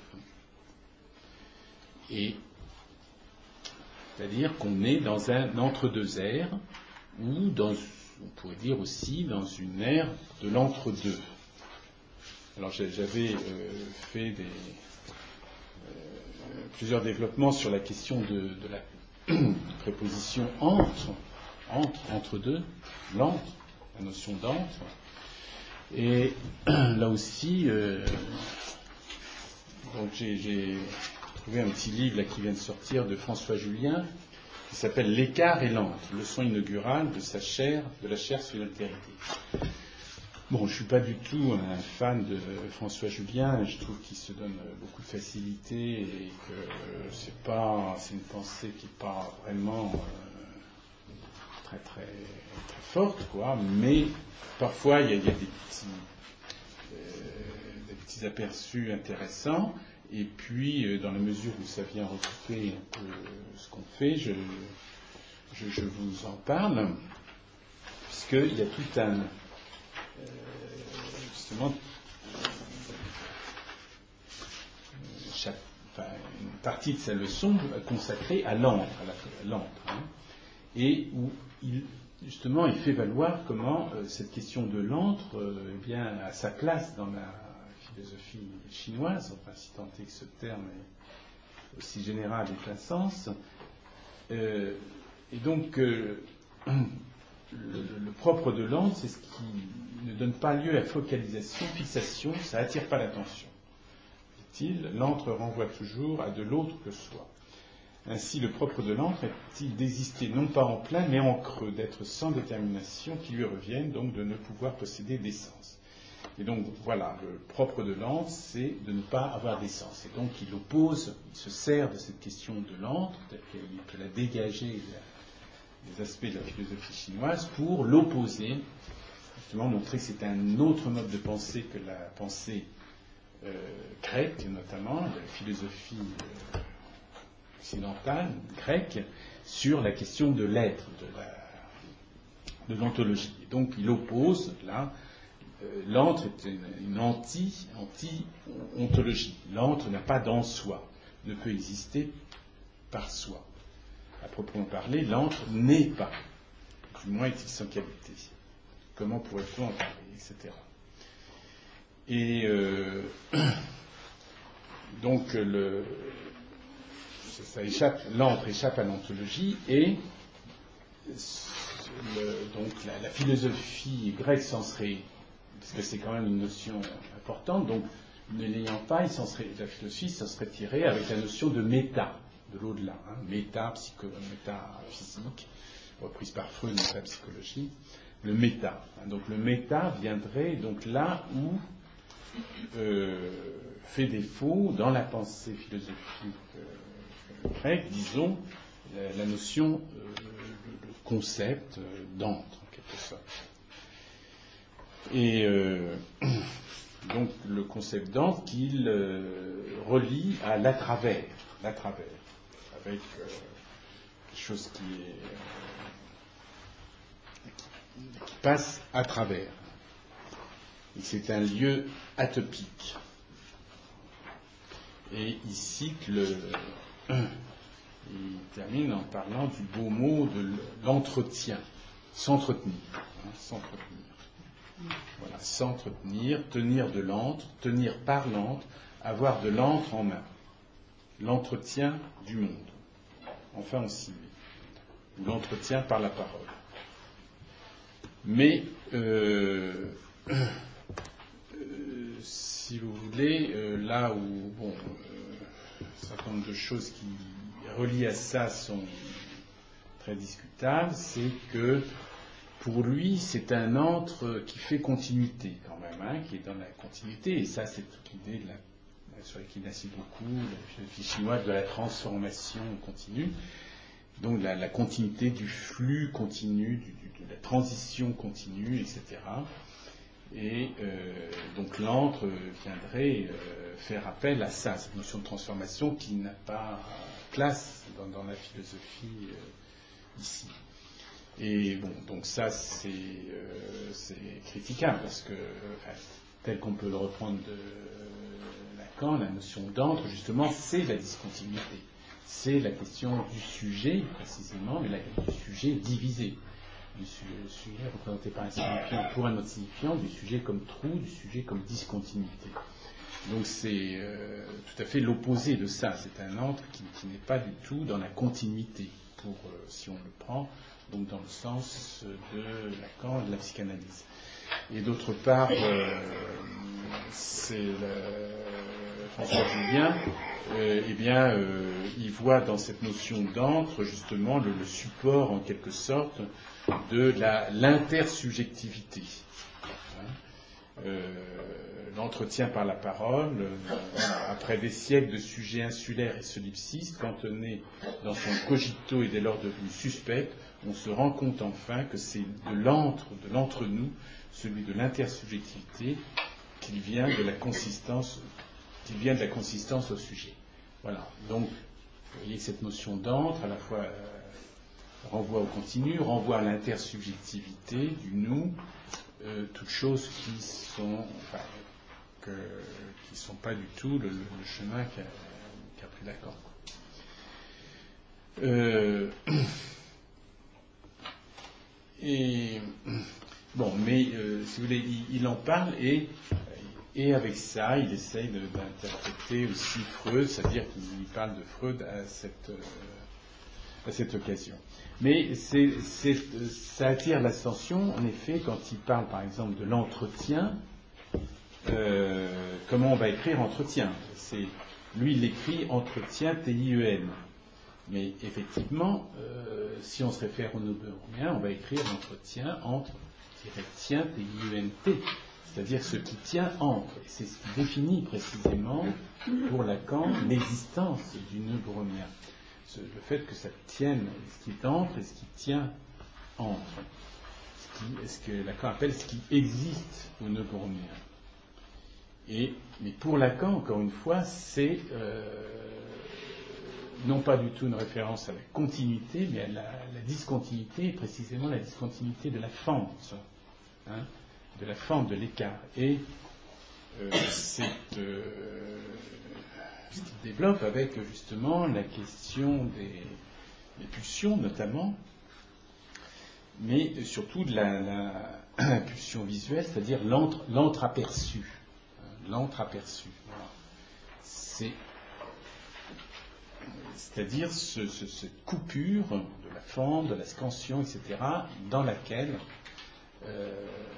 Et c'est-à-dire qu'on est dans un entre-deux aires, ou on pourrait dire aussi dans une ère de l'entre-deux. Alors j'avais fait plusieurs développements sur la question de la préposition entre deux, l'entre, la notion d'entre. Et là aussi, donc j'ai trouvé un petit livre là, qui vient de sortir de François Julien, qui s'appelle L'écart et l'entre, leçon inaugurale de la chaire sur l'altérité. Bon, je ne suis pas du tout un fan de François Julien, je trouve qu'il se donne beaucoup de facilité et que c'est une pensée qui n'est pas vraiment très, très, très forte, quoi, mais parfois il y a des petits aperçus intéressants, et puis dans la mesure où ça vient recouper un peu ce qu'on fait, je vous en parle, puisqu'il y a tout un... justement, une partie de sa leçon consacrée à l'entre, hein, et où il fait valoir comment cette question de l'entre a sa place dans la philosophie chinoise, enfin si tant est que ce terme est aussi général et plein sens. Et donc le propre de l'entre, c'est ce qui ne donne pas lieu à focalisation, fixation, ça n'attire pas l'attention. Dit-il, l'entre renvoie toujours à de l'autre que soi. Ainsi, le propre de l'antre est-il d'exister non pas en plein, mais en creux, d'être sans détermination qui lui revienne, donc de ne pouvoir posséder d'essence. Et donc, voilà, le propre de l'antre, c'est de ne pas avoir d'essence. Et donc, il se sert de cette question de l'antre, telle qu'il a dégagé des aspects de la philosophie chinoise, pour l'opposer, justement montrer que c'est un autre mode de pensée que la pensée grecque, notamment, de la philosophie occidentale, grecque, sur la question de l'être, de l'ontologie. Et donc, il oppose, là, l'antre est une anti-ontologie. L'antre n'a pas d'en soi, ne peut exister par soi. À proprement parler, l'antre n'est pas, du moins est-il sans qualité. Comment pourrait-on en parler, etc. Et donc, l'antre échappe à l'ontologie et donc la philosophie grecque s'en serait, parce que c'est quand même une notion importante, donc ne l'ayant pas, la philosophie s'en serait tirée avec la notion de méta, de l'au-delà, métaphysique, reprise par Freud, métapsychologie, le méta. Donc le méta viendrait donc là où fait défaut dans la pensée philosophique grecque, disons, la notion, le concept d'antre, en quelque sorte. Et donc le concept d'antre qu'il relie à l'à-travers, avec quelque chose qui passe à travers. Et c'est un lieu atopique. Et il cite il termine en parlant du beau mot de l'entretien, s'entretenir. Voilà, s'entretenir, tenir de l'antre, tenir par l'antre, avoir de l'antre en main. L'entretien du monde. Enfin aussi, ou l'entretien par la parole. Mais, si vous voulez, là où, un certain nombre de choses qui reliées à ça sont très discutables, c'est que pour lui, c'est un antre qui fait continuité quand même, qui est dans la continuité, et ça c'est toute l'idée sur laquelle il insiste beaucoup, la philosophie chinoise de la transformation continue, donc la continuité du flux continu, de la transition continue, etc. Et donc l'antre viendrait faire appel à ça, cette notion de transformation qui n'a pas place dans la philosophie ici. Et bon, donc ça c'est critiquable parce que, tel qu'on peut le reprendre de Lacan, la notion d'antre, justement, c'est la discontinuité. C'est la question du sujet, précisément, mais du sujet divisé. Du sujet représenté par un signifiant pour un autre signifiant, du sujet comme trou, du sujet comme discontinuité. Donc c'est tout à fait l'opposé de ça. C'est un antre qui n'est pas du tout dans la continuité, si on le prend, donc dans le sens de Lacan et de la psychanalyse. Et d'autre part, François Julien, il voit dans cette notion d'antre justement le support en quelque sorte de l'intersubjectivité. L'entretien par la parole, après des siècles de sujets insulaires et solipsistes, cantonné dans son cogito et dès lors devenu suspect, on se rend compte enfin que c'est de l'entre-nous, celui de l'intersubjectivité, qu'il vient de la consistance au sujet. Voilà. Donc, vous voyez, cette notion d'antre, à la fois renvoie au continu, renvoie à l'intersubjectivité du nous, toutes choses qui sont pas du tout le chemin qu'a pris Lacan. Et bon, mais si vous voulez, il en parle et avec ça, il essaye d'interpréter aussi Freud, c'est-à-dire qu'il parle de Freud à cette occasion. Mais ça attire l'attention, en effet, quand il parle, par exemple, de l'entretien. Comment on va écrire entretien? Lui, il écrit entretien, TIEN. Mais effectivement, si on se réfère au neubornéen, on va écrire l'entretien entre tient T-I-E-N-T, c'est-à-dire ce qui tient entre. Et c'est ce qui définit précisément, pour Lacan, l'existence du neubornéen. Le fait que ça tienne, ce qui est entre et ce qui tient entre. Ce que Lacan appelle ce qui existe au neubornéen. Mais pour Lacan, encore une fois, c'est non pas du tout une référence à la continuité, mais à la discontinuité, et précisément la discontinuité de la fente, de la fente de l'écart. Et c'est ce qui développe avec justement la question des pulsions notamment, mais surtout de la pulsion visuelle, c'est-à-dire l'entre-aperçu. L'entre-aperçu. Voilà. C'est-à-dire cette coupure de la fente, de la scansion, etc., dans laquelle le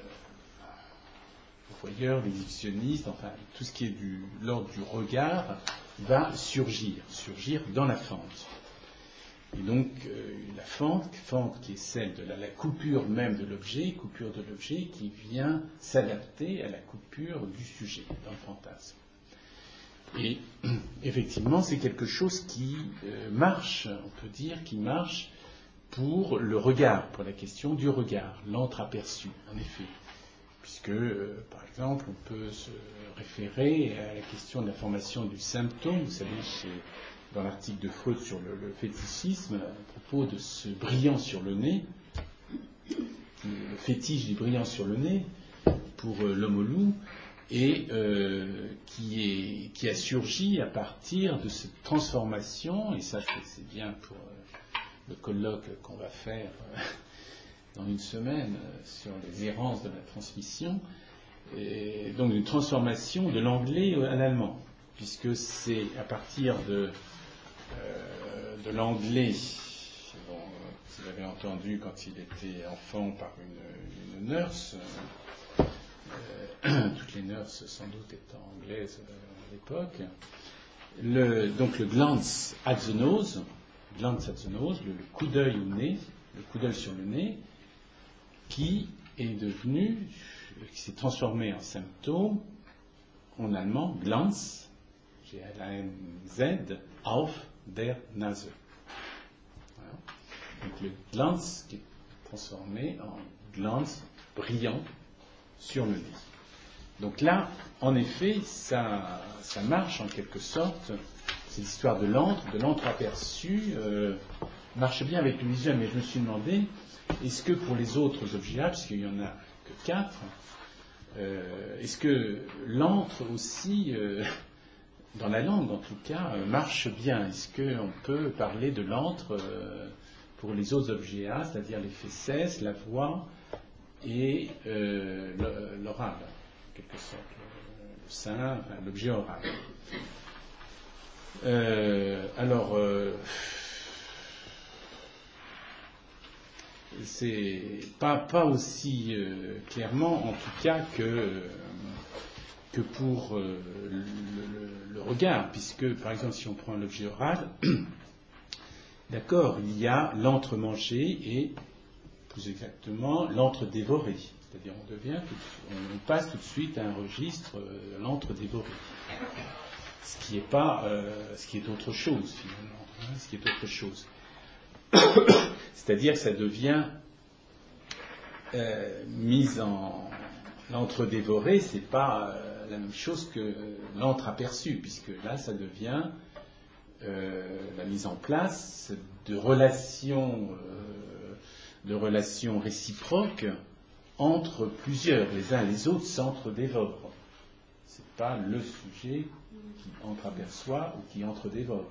voyeur, l'exhibitionniste, enfin tout ce qui est de l'ordre du regard, va surgir dans la fente. Et donc la fente qui est celle de la coupure même de l'objet, qui vient s'adapter à la coupure du sujet dans le fantasme. Et effectivement, c'est quelque chose qui marche, on peut dire, qui marche pour le regard, pour la question du regard, l'entre-aperçu, en effet. Puisque, par exemple, on peut se référer à la question de la formation du symptôme. Vous savez, dans l'article de Freud sur le fétichisme, à propos de ce brillant sur le nez, le fétiche du brillant sur le nez, pour l'homme au loup, et qui a surgi à partir de cette transformation, et ça je crois que c'est bien pour le colloque qu'on va faire dans une semaine sur les errances de la transmission, et donc une transformation de l'anglais à l'allemand, puisque c'est à partir de l'anglais, vous l'avez entendu quand il était enfant par une nurse, toutes les nurses sans doute étant anglaises à l'époque, donc le glance at the nose, le coup d'œil au nez, le coup d'œil sur le nez, qui s'est transformé en symptôme en allemand Glanz, G-L-A-N-Z, auf der Nase. Voilà. Donc le Glanz qui est transformé en Glanz brillant sur le nez. Donc là, en effet, ça marche en quelque sorte. Cette histoire de l'entre-aperçu marche bien avec le visuel, mais je me suis demandé, est-ce que pour les autres objets, puisqu'il n'y en a que 4, est-ce que l'entre aussi, dans la langue en tout cas, marche bien? Est-ce qu'on peut parler de l'entre pour les autres objets A, c'est-à-dire les fesses, la voix et l'oral, en quelque sorte, le sein, enfin, l'objet oral. C'est pas aussi clairement, en tout cas, que pour le regard, puisque, par exemple, si on prend l'objet oral, d'accord, il y a l'entre-mangé et, plus exactement, l'entre-dévoré. C'est-à-dire, on passe tout de suite à un registre l'entre-dévoré. Ce qui est autre chose, finalement. Ce qui est autre chose. C'est-à-dire que ça devient mise en l'entre-dévoré, c'est pas la même chose que l'entre-aperçu, puisque là, ça devient la mise en place de relations réciproques entre plusieurs. Les uns et les autres s'entre-dévorent. C'est pas le sujet qui entre-aperçoit ou qui entre-dévore.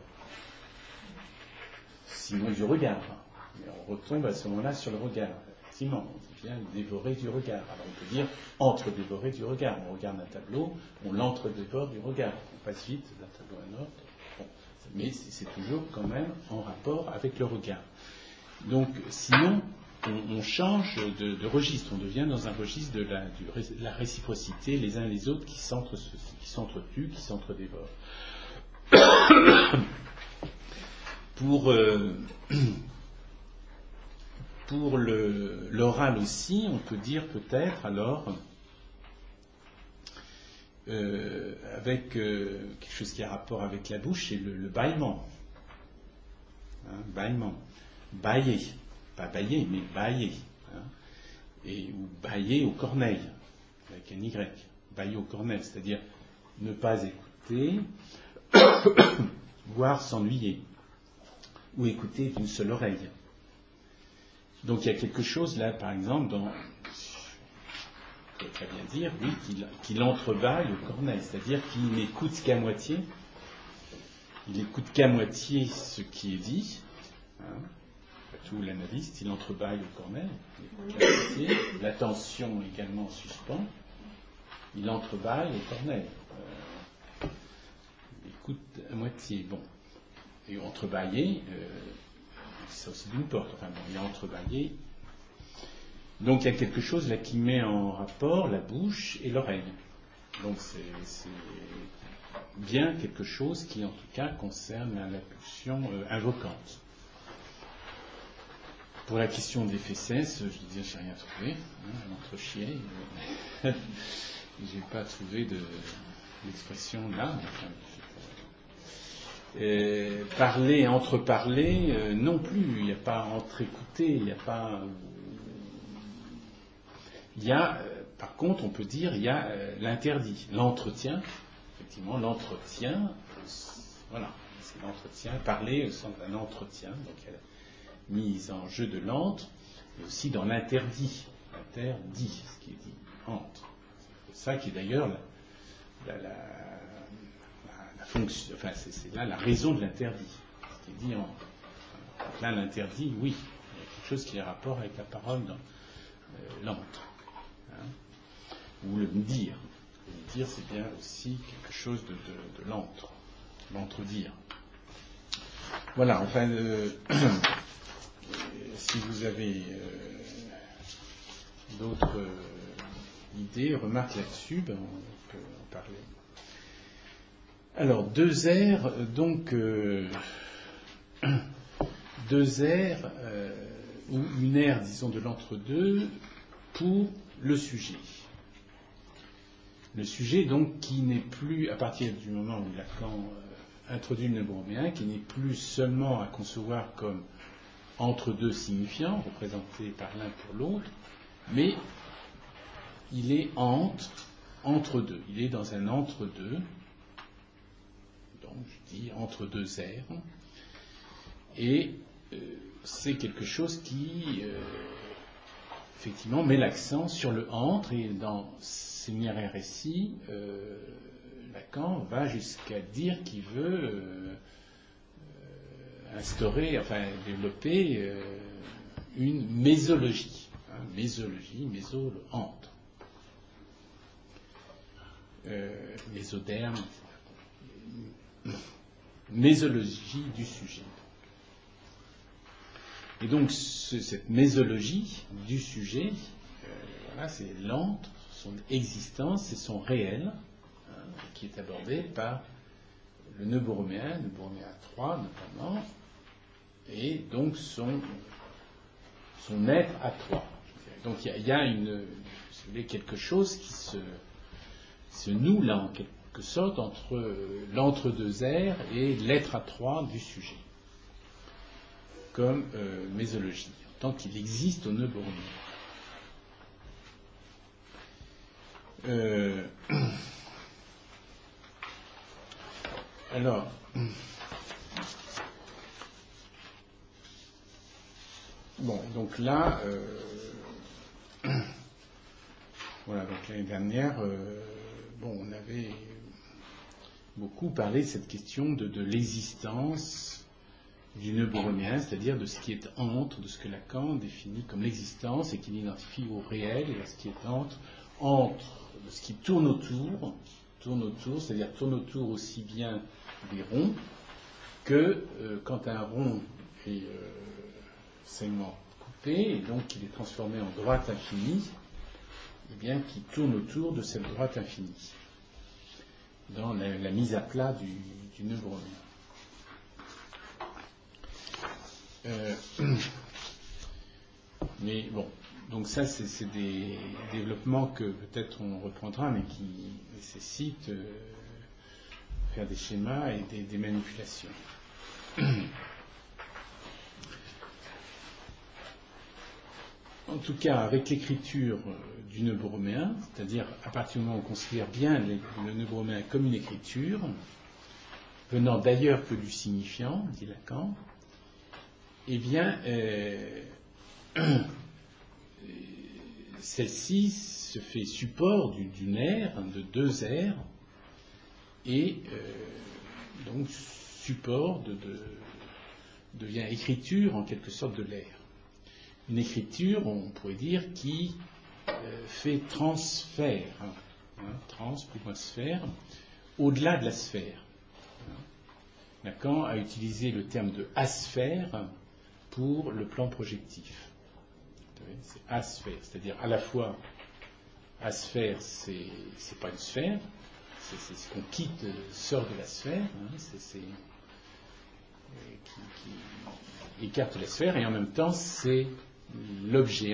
Sinon du regard. Mais on retombe à ce moment-là sur le regard. Effectivement, on vient dévorer du regard. Alors on peut dire entre-dévorer du regard. On regarde un tableau, on l'entre-dévore du regard. On passe vite d'un tableau à un autre. Bon. Mais c'est toujours quand même en rapport avec le regard. Donc sinon, on change de registre. On devient dans un registre de la réciprocité, les uns et les autres qui s'entretuent, qui s'entre-dévorent. Pour l'oral aussi, on peut dire peut-être alors avec quelque chose qui a rapport avec la bouche, c'est le bâillement. Bâillement. Bâiller. Pas bailler, mais bâiller. Ou bâiller au corneille, avec un Y. Bâiller au corneille, c'est-à-dire ne pas écouter, voire s'ennuyer. Ou écouter d'une seule oreille. Donc il y a quelque chose là, par exemple, on peut très bien dire, oui, qu'il entrebâille au corneille, c'est-à-dire qu'il n'écoute qu'à moitié. Il n'écoute qu'à moitié ce qui est dit. Tout l'analyste, il entrebâille au corneille, il écoute qu'à moitié. L'attention également en suspens. Il entrebâille au corneille. Il écoute à moitié. Bon. Et entrebâiller, c'est aussi d'une porte. Enfin bon, il a entrebâillé. Donc il y a quelque chose là qui met en rapport la bouche et l'oreille. Donc c'est bien quelque chose qui en tout cas concerne la pulsion invocante. Pour la question des fesses, je disais, j'ai rien trouvé. L'entrechier, j'ai pas trouvé l'expression là. Parler, entreparler, non plus. Il n'y a pas entre-écouter, il n'y a pas. Il y a, par contre, on peut dire, il y a l'interdit, l'entretien. Effectivement, l'entretien, voilà, c'est l'entretien. Parler au sens d'un entretien, donc il y a la mise en jeu de l'entre, et aussi dans l'interdit. L'interdit, ce qui est dit, entre. C'est ça qui est d'ailleurs la fonction, enfin c'est là la raison de l'interdit, ce qui est dit entre. Donc là l'interdit, oui, il y a quelque chose qui a rapport avec la parole dans l'entre. Ou le dire. Le dire, c'est bien aussi quelque chose de l'entre. L'entre-dire. Voilà, enfin, si vous avez d'autres idées, remarques là-dessus, ben, on peut en parler. Alors, deux airs, donc, deux airs, ou une aire, disons, de l'entre-deux, pour le sujet. Le sujet, donc, qui n'est plus, à partir du moment où Lacan introduit le neuroméen, qui n'est plus seulement à concevoir comme entre deux signifiants, représentés par l'un pour l'autre, mais il est entre deux. Il est dans un entre-deux, donc je dis entre deux airs, et c'est quelque chose qui effectivement met l'accent sur le entre, et dans Séminaire récit, Lacan va jusqu'à dire qu'il veut instaurer, enfin développer une mésologie. Mésologie, méso, le entre. Mésoderme, mésologie du sujet. Et donc cette mésologie du sujet, voilà, c'est l'entre, son existence et son réel, qui est abordé par le neuroméen 3 notamment, et donc son être à 3. Donc il y a si vous voulez, quelque chose qui se noue là en quelque sorte entre l'entre-deux airs et l'être à 3 du sujet, comme mésologie, tant qu'il existe au neuroméen. Alors, bon, donc là, voilà, donc l'année dernière, on avait beaucoup parlé de cette question de l'existence du neuroméen, c'est-à-dire de ce qui est entre, de ce que Lacan définit comme l'existence et qu'il identifie au réel, et à ce qui est entre de ce qui tourne autour, c'est-à-dire tourne autour aussi bien des ronds que quand un rond est saignement coupé, et donc qu'il est transformé en droite infinie, et bien qui tourne autour de cette droite infinie, dans la mise à plat du neuroméen. Mais bon, donc ça, c'est des développements que peut-être on reprendra, mais qui nécessitent faire des schémas et des manipulations. En tout cas, avec l'écriture du neuboroméen, c'est-à-dire à partir du moment où on considère bien le neuboroméen comme une écriture, venant d'ailleurs que du signifiant, dit Lacan, eh bien, celle-ci se fait support d'une ère, de deux ères, et donc support devient écriture en quelque sorte de l'ère. Une écriture, on pourrait dire, qui fait transfert, trans plus moins sphère, au-delà de la sphère. Lacan a utilisé le terme de asphère pour le plan projectif. C'est asphère, c'est-à-dire à la fois asphère, c'est pas une sphère, c'est ce qu'on quitte, sort de la sphère, qui écarte la sphère, et en même temps c'est l'objet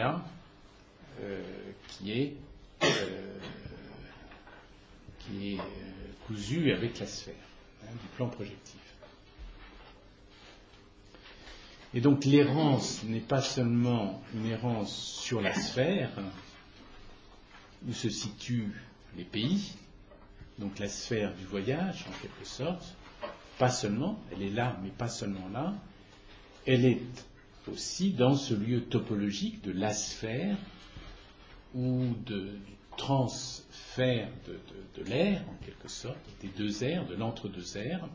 qui est cousu avec la sphère, du plan projectif. Et donc l'errance n'est pas seulement une errance sur la sphère où se situent les pays, donc la sphère du voyage en quelque sorte, pas seulement, elle est là, mais pas seulement là, elle est aussi dans ce lieu topologique de l'asphère ou du transfert de l'air, en quelque sorte, des deux airs, de l'entre-deux airs,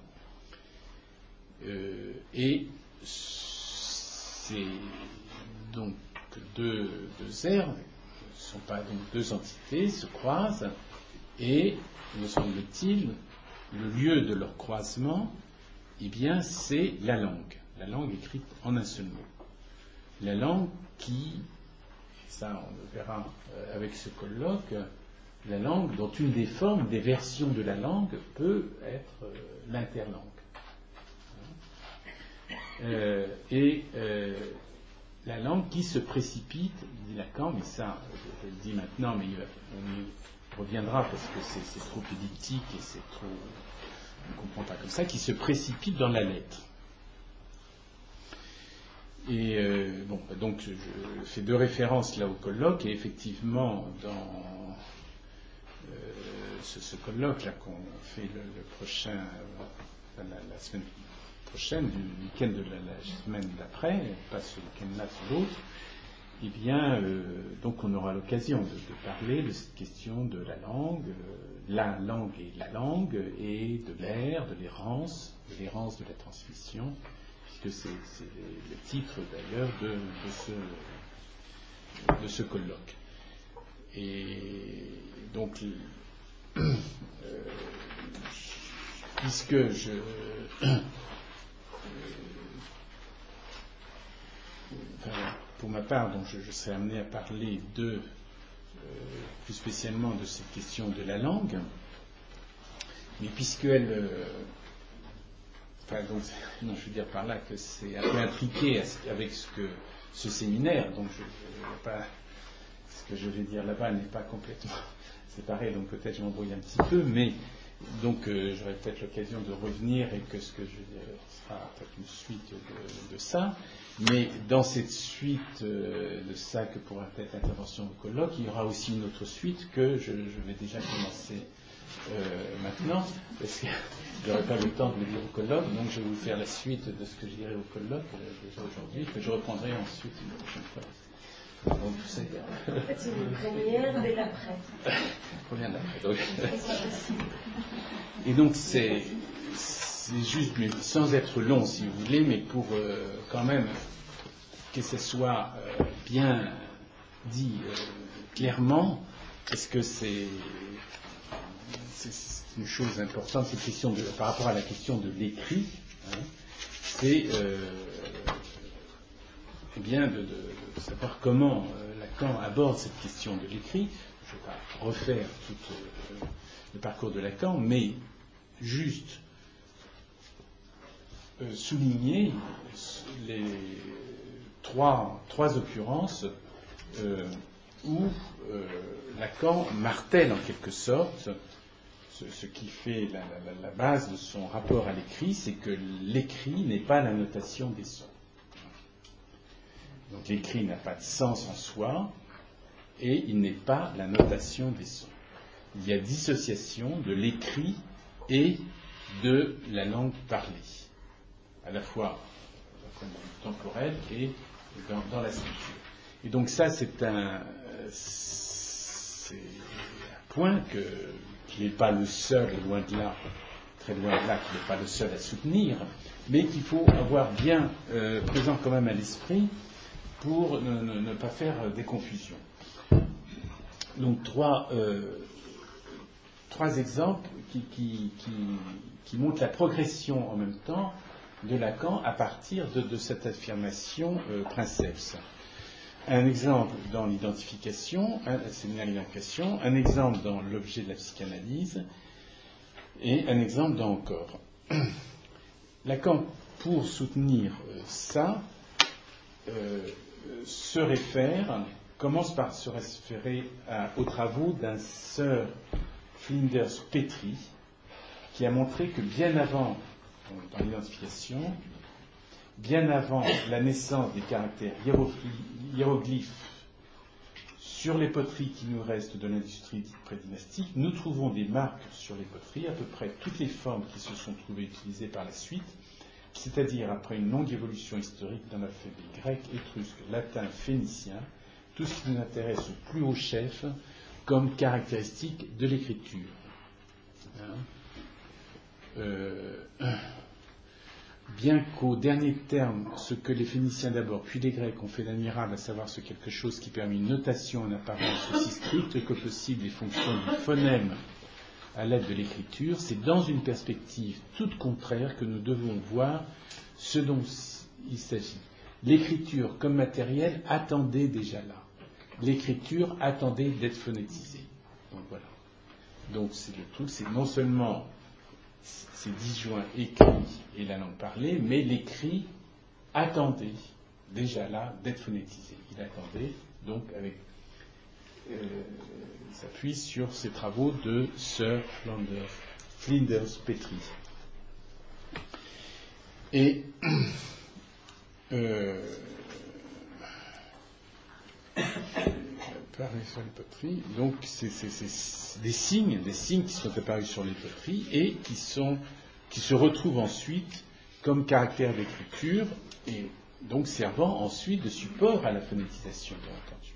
et c'est donc deux airs, ne sont pas donc deux entités, se croisent, et, me semble-t-il, le lieu de leur croisement, eh bien, c'est la langue écrite en un seul mot. La langue qui, et ça on le verra avec ce colloque, la langue dont une des formes, des versions de la langue peut être l'interlangue. La langue qui se précipite, dit Lacan, mais ça, je le dis maintenant, mais on y reviendra parce que c'est trop elliptique et c'est trop... on ne comprend pas comme ça, qui se précipite dans la lettre. Et donc je fais deux références là au colloque, et effectivement, dans ce colloque là qu'on fait le prochain, la semaine prochaine, du week-end de la semaine d'après, pas ce week-end-là, c'est l'autre, eh bien, donc on aura l'occasion de parler de cette question de la langue et la langue, et de l'air, de l'errance de la transmission, puisque c'est le titre d'ailleurs de ce colloque. Et donc, puisque pour ma part, donc je serai amené à parler plus spécialement de cette question de la langue, mais puisqu'elle, je veux dire par là que c'est un peu intriqué avec ce séminaire, donc ce que je vais dire là-bas n'est pas complètement séparé, donc peut-être je m'embrouille un petit peu, mais donc j'aurai peut-être l'occasion de revenir, et que ce que je vais dire sera peut-être une suite de ça. Mais dans cette suite de ça que pourra être l'intervention au colloque, il y aura aussi une autre suite que je vais déjà commencer maintenant, parce que je n'aurai pas le temps de le dire au colloque, donc je vais vous faire la suite de ce que je dirai au colloque déjà aujourd'hui, que je reprendrai ensuite une prochaine fois. Donc, en fait, c'est une première dès l'après. Première d'après, donc. Et donc c'est juste, mais sans être long si vous voulez, mais pour quand même que ce soit bien dit clairement, parce que c'est une chose importante, cette question par rapport à la question de l'écrit, c'est bien de savoir comment Lacan aborde cette question de l'écrit. Je ne vais pas refaire tout le parcours de Lacan, mais juste souligner les trois occurrences où Lacan martèle en quelque sorte ce qui fait la base de son rapport à l'écrit, c'est que l'écrit n'est pas la notation des sons. Donc l'écrit n'a pas de sens en soi, et il n'est pas la notation des sons. Il y a dissociation de l'écrit et de la langue parlée, à la fois d'un point de vue temporel et dans la structure. Et donc ça, c'est un point qui n'est pas le seul, loin de là, très loin de là, qui n'est pas le seul à soutenir, mais qu'il faut avoir bien présent quand même à l'esprit pour ne pas faire des confusions. Donc trois exemples qui montrent la progression en même temps de Lacan à partir de cette affirmation princeps. Un exemple dans l'identification, un exemple dans l'objet de la psychanalyse, et un exemple dans encore. Lacan, pour soutenir ça, commence par se référer aux travaux d'un Sir Flinders Petrie, qui a montré que bien avant, dans l'identification, bien avant la naissance des caractères hiéroglyphes sur les poteries qui nous restent de l'industrie dite prédynastique, nous trouvons des marques sur les poteries, à peu près toutes les formes qui se sont trouvées utilisées par la suite, c'est-à-dire après une longue évolution historique dans l'alphabet grec, étrusque, latin, phénicien, tout ce qui nous intéresse au plus haut chef comme caractéristique de l'écriture. Bien qu'au dernier terme, ce que les Phéniciens d'abord, puis les Grecs ont fait d'admirable, à savoir ce quelque chose qui permet une notation en apparence aussi stricte que possible des fonctions du phonème à l'aide de l'écriture, c'est dans une perspective toute contraire que nous devons voir ce dont il s'agit. L'écriture comme matériel attendait déjà là. L'écriture attendait d'être phonétisée. Donc voilà. Donc c'est le truc, c'est non seulement ces disjoints écrits et la langue parlée, mais l'écrit attendait déjà là d'être phonétisé. Il attendait donc avec s'appuie sur ces travaux de Sir Flinders Petrie. Et sur les poteries, donc c'est des signes qui sont apparus sur les poteries et qui se retrouvent ensuite comme caractère d'écriture et donc servant ensuite de support à la phonétisation, bien entendu.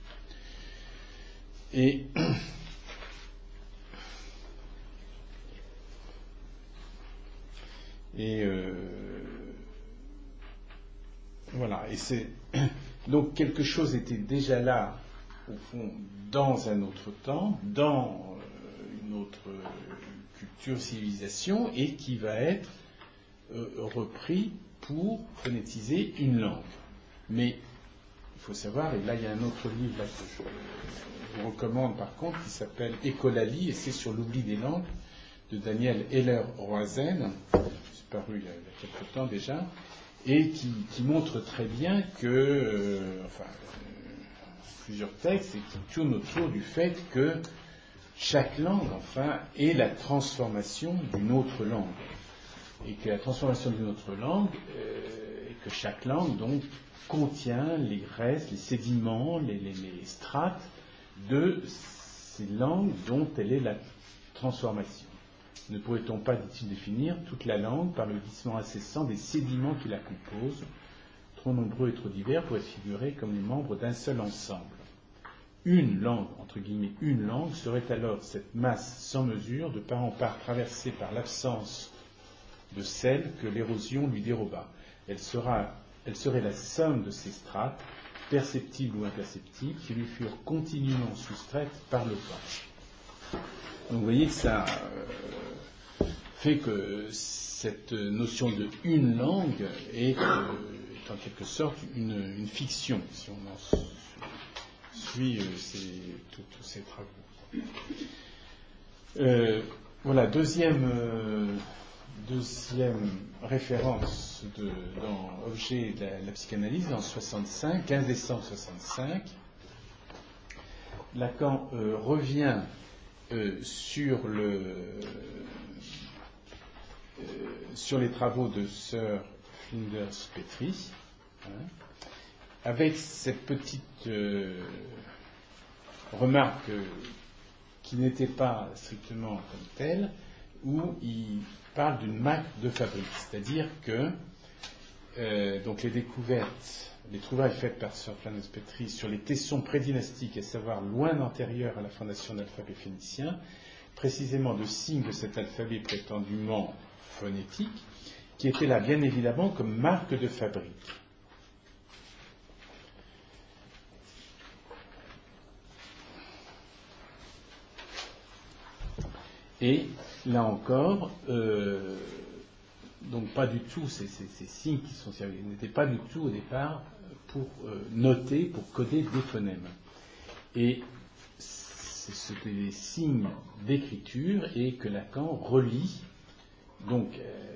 Voilà, et c'est donc quelque chose était déjà là au fond, dans un autre temps, dans une autre culture, civilisation, et qui va être repris pour phonétiser une langue. Mais il faut savoir, et là il y a un autre livre là, que je vous recommande par contre, qui s'appelle Écolalie, et c'est sur l'oubli des langues, de Daniel Heller-Roizen, c'est paru il y a quelque temps déjà, et qui montre très bien que, plusieurs textes et qui tournent autour du fait que chaque langue, est la transformation d'une autre langue. Et que la transformation d'une autre langue, et que chaque langue, donc, contient les restes, les sédiments, les strates de ces langues dont elle est la transformation. Ne pourrait-on pas, dit-il, définir toute la langue par le glissement incessant des sédiments qui la composent, trop nombreux et trop divers pour être figurés comme les membres d'un seul ensemble. Une langue, entre guillemets, une langue, serait alors cette masse sans mesure, de part en part traversée par l'absence de celle que l'érosion lui déroba. Elle serait la somme de ces strates, perceptibles ou imperceptibles, qui lui furent continuellement soustraites par le temps. Donc vous voyez que ça fait que cette notion de une langue est en quelque sorte une fiction, si on en suit tous ces travaux. Voilà, deuxième deuxième référence dans Objet de la psychanalyse, en 65, 15 décembre 65, Lacan revient sur les travaux de Sir Flinders Petrie, avec cette petite remarque qui n'était pas strictement comme telle, où il parle d'une marque de fabrique, c'est-à-dire que donc les découvertes, les trouvailles faites par Sir Flinders Petrie sur les tessons prédynastiques, à savoir loin antérieurs à la fondation de l'alphabet phénicien, précisément de signes de cet alphabet prétendument phonétique, qui étaient là bien évidemment comme marque de fabrique. Et là encore, donc pas du tout, ces signes qui sont servis n'étaient pas du tout au départ pour noter, pour coder des phonèmes. Et c'était des signes d'écriture et que Lacan relie, donc,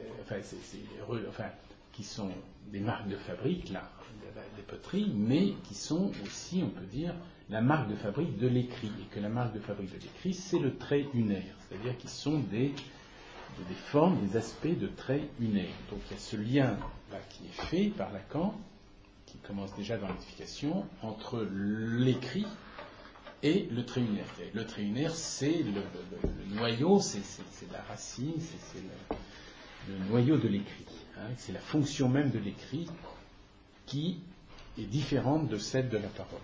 qui sont des marques de fabrique, là, des poteries, mais qui sont aussi, on peut dire, la marque de fabrique de l'écrit, et que la marque de fabrique de l'écrit, c'est le trait unaire, c'est-à-dire qu'ils sont des formes, des aspects de traits unaires. Donc il y a ce lien-là qui est fait par Lacan, qui commence déjà dans l'identification, entre l'écrit et le trait unaire. Et le trait unaire, c'est le noyau, c'est la racine, c'est le noyau de l'écrit. C'est la fonction même de l'écrit qui est différente de celle de la parole.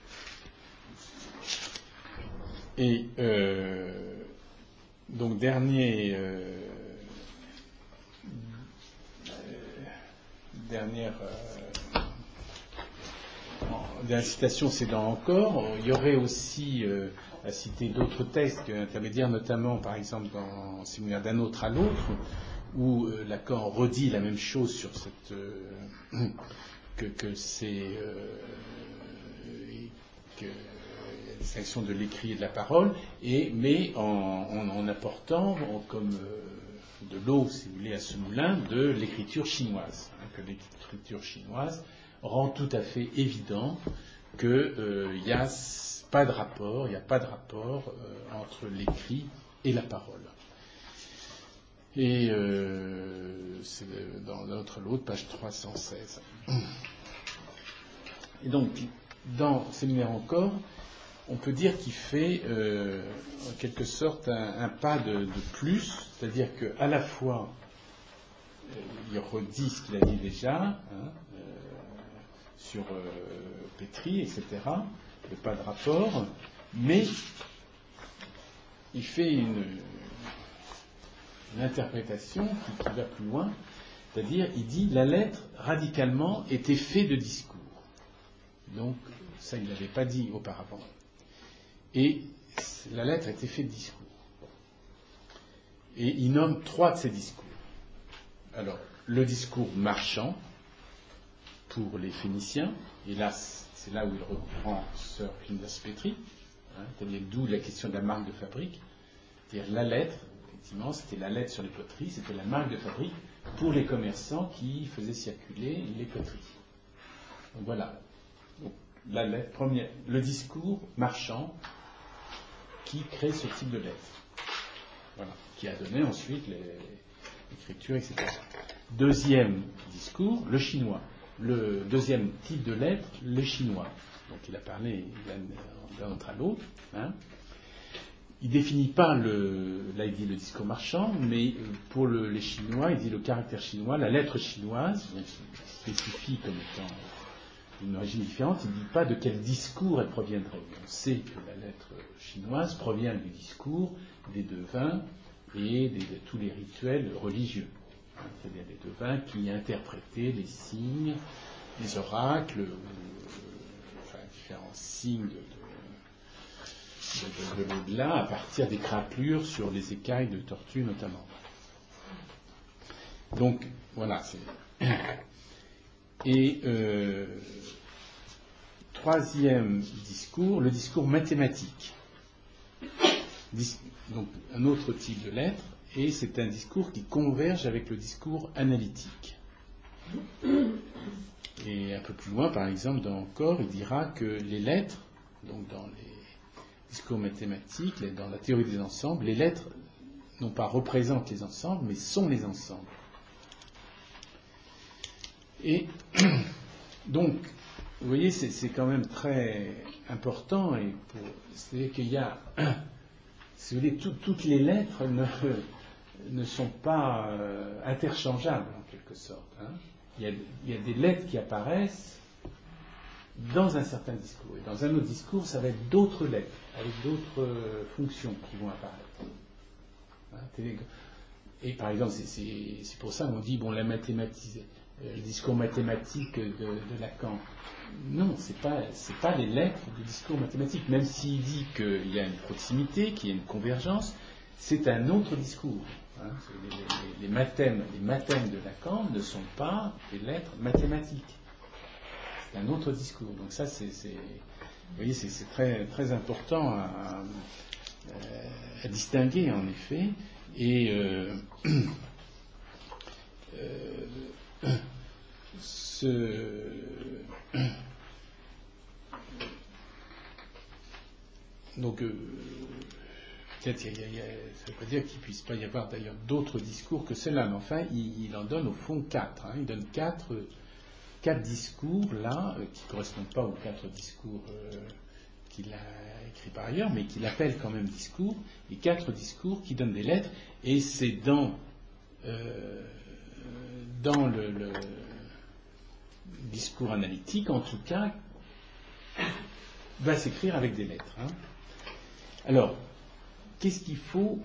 Et donc dernière citation, c'est dans Encore. Il y aurait aussi à citer d'autres textes intermédiaires, notamment par exemple dans Séminaire d'un autre à l'autre, où Lacan redit la même chose sur cette que c'est la distinction de l'écrit et de la parole, mais en apportant comme de l'eau, si vous voulez, à ce moulin, de l'écriture chinoise. Que l'écriture chinoise rend tout à fait évident qu'il n'y a pas de rapport, entre l'écrit et la parole. Et c'est dans l'autre, page 316. Et donc, dans Séminaire encore, on peut dire qu'il fait en quelque sorte un pas de plus, c'est-à-dire qu'à la fois, il redit ce qu'il a dit déjà, sur Petrie, etc., le pas de rapport, mais il fait une interprétation qui va plus loin, c'est-à-dire il dit la lettre radicalement est effet de discours. Donc ça il ne l'avait pas dit auparavant. Et la lettre est effet de discours. Et il nomme 3 de ces discours. Alors le discours marchand pour les Phéniciens, et là c'est là où il reprend Sir Flinders Petrie, c'est-à-dire d'où la question de la marque de fabrique, c'est-à-dire la lettre. Effectivement, c'était la lettre sur les poteries, c'était la marque de fabrique pour les commerçants qui faisaient circuler les poteries. Donc voilà. Donc, la lettre, le discours marchand qui crée ce type de lettre. Voilà. Qui a donné ensuite l'écriture, etc. Deuxième discours, le chinois. Le deuxième type de lettre, le chinois. Donc il a parlé d'un autre à l'autre. Il ne définit pas là il dit le discours marchand, mais pour les Chinois, il dit le caractère chinois, la lettre chinoise, donc spécifie comme étant d'une origine différente, il ne dit pas de quel discours elle proviendrait. On sait que la lettre chinoise provient du discours des devins et de tous les rituels religieux. C'est-à-dire des devins qui interprétaient les signes, les oracles, différents signes de l'au-delà à partir des crapulures sur les écailles de tortue notamment. Donc voilà, et troisième discours, le discours mathématique. Donc un autre type de lettre, et c'est un discours qui converge avec le discours analytique. Et un peu plus loin, par exemple, dans Encore, il dira que les lettres, donc dans les discours mathématiques, dans la théorie des ensembles, les lettres non pas représentent les ensembles, mais sont les ensembles. Et donc, vous voyez, c'est quand même très important, et c'est-à-dire qu'il y a, si vous voulez, toutes les lettres ne sont pas interchangeables en quelque sorte. Hein. Il y a des lettres qui apparaissent dans un certain discours, et dans un autre discours, ça va être d'autres lettres, avec d'autres fonctions qui vont apparaître. Hein, et par exemple, c'est pour ça qu'on dit, bon, le discours mathématique de Lacan. Non, c'est pas les lettres du discours mathématique, même s'il dit qu'il y a une proximité, qu'il y a une convergence, c'est un autre discours. Hein. Les mathèmes de Lacan ne sont pas des lettres mathématiques. C'est un autre discours. Donc ça, vous voyez, c'est très, très important à distinguer, en effet. Et donc, peut-être ça ne veut pas dire qu'il ne puisse pas y avoir d'ailleurs d'autres discours que ceux-là, mais enfin, il en donne au fond 4. Hein. Il donne quatre discours, là, qui ne correspondent pas aux 4 discours qu'il a écrits par ailleurs, mais qu'il appelle quand même discours, et 4 discours qui donnent des lettres, et c'est dans le discours analytique, en tout cas, va s'écrire avec des lettres. Hein. Alors, qu'est-ce qu'il faut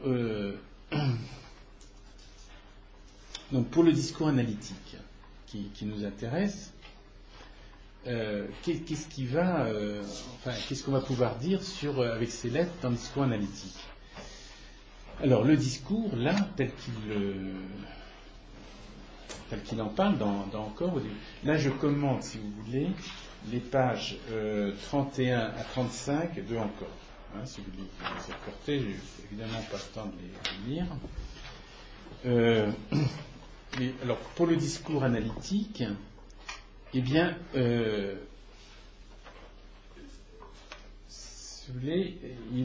donc pour le discours analytique qui nous intéresse, qu'est-ce qu'on va pouvoir dire avec ces lettres dans le discours analytique? Alors, le discours, là, tel qu'il en parle dans Encore, là je commente, si vous voulez, les pages 31 à 35 de Encore. Hein, si vous les reportez, je n'ai évidemment pas le temps de les lire. Mais, alors, pour le discours analytique, eh bien, si vous voulez,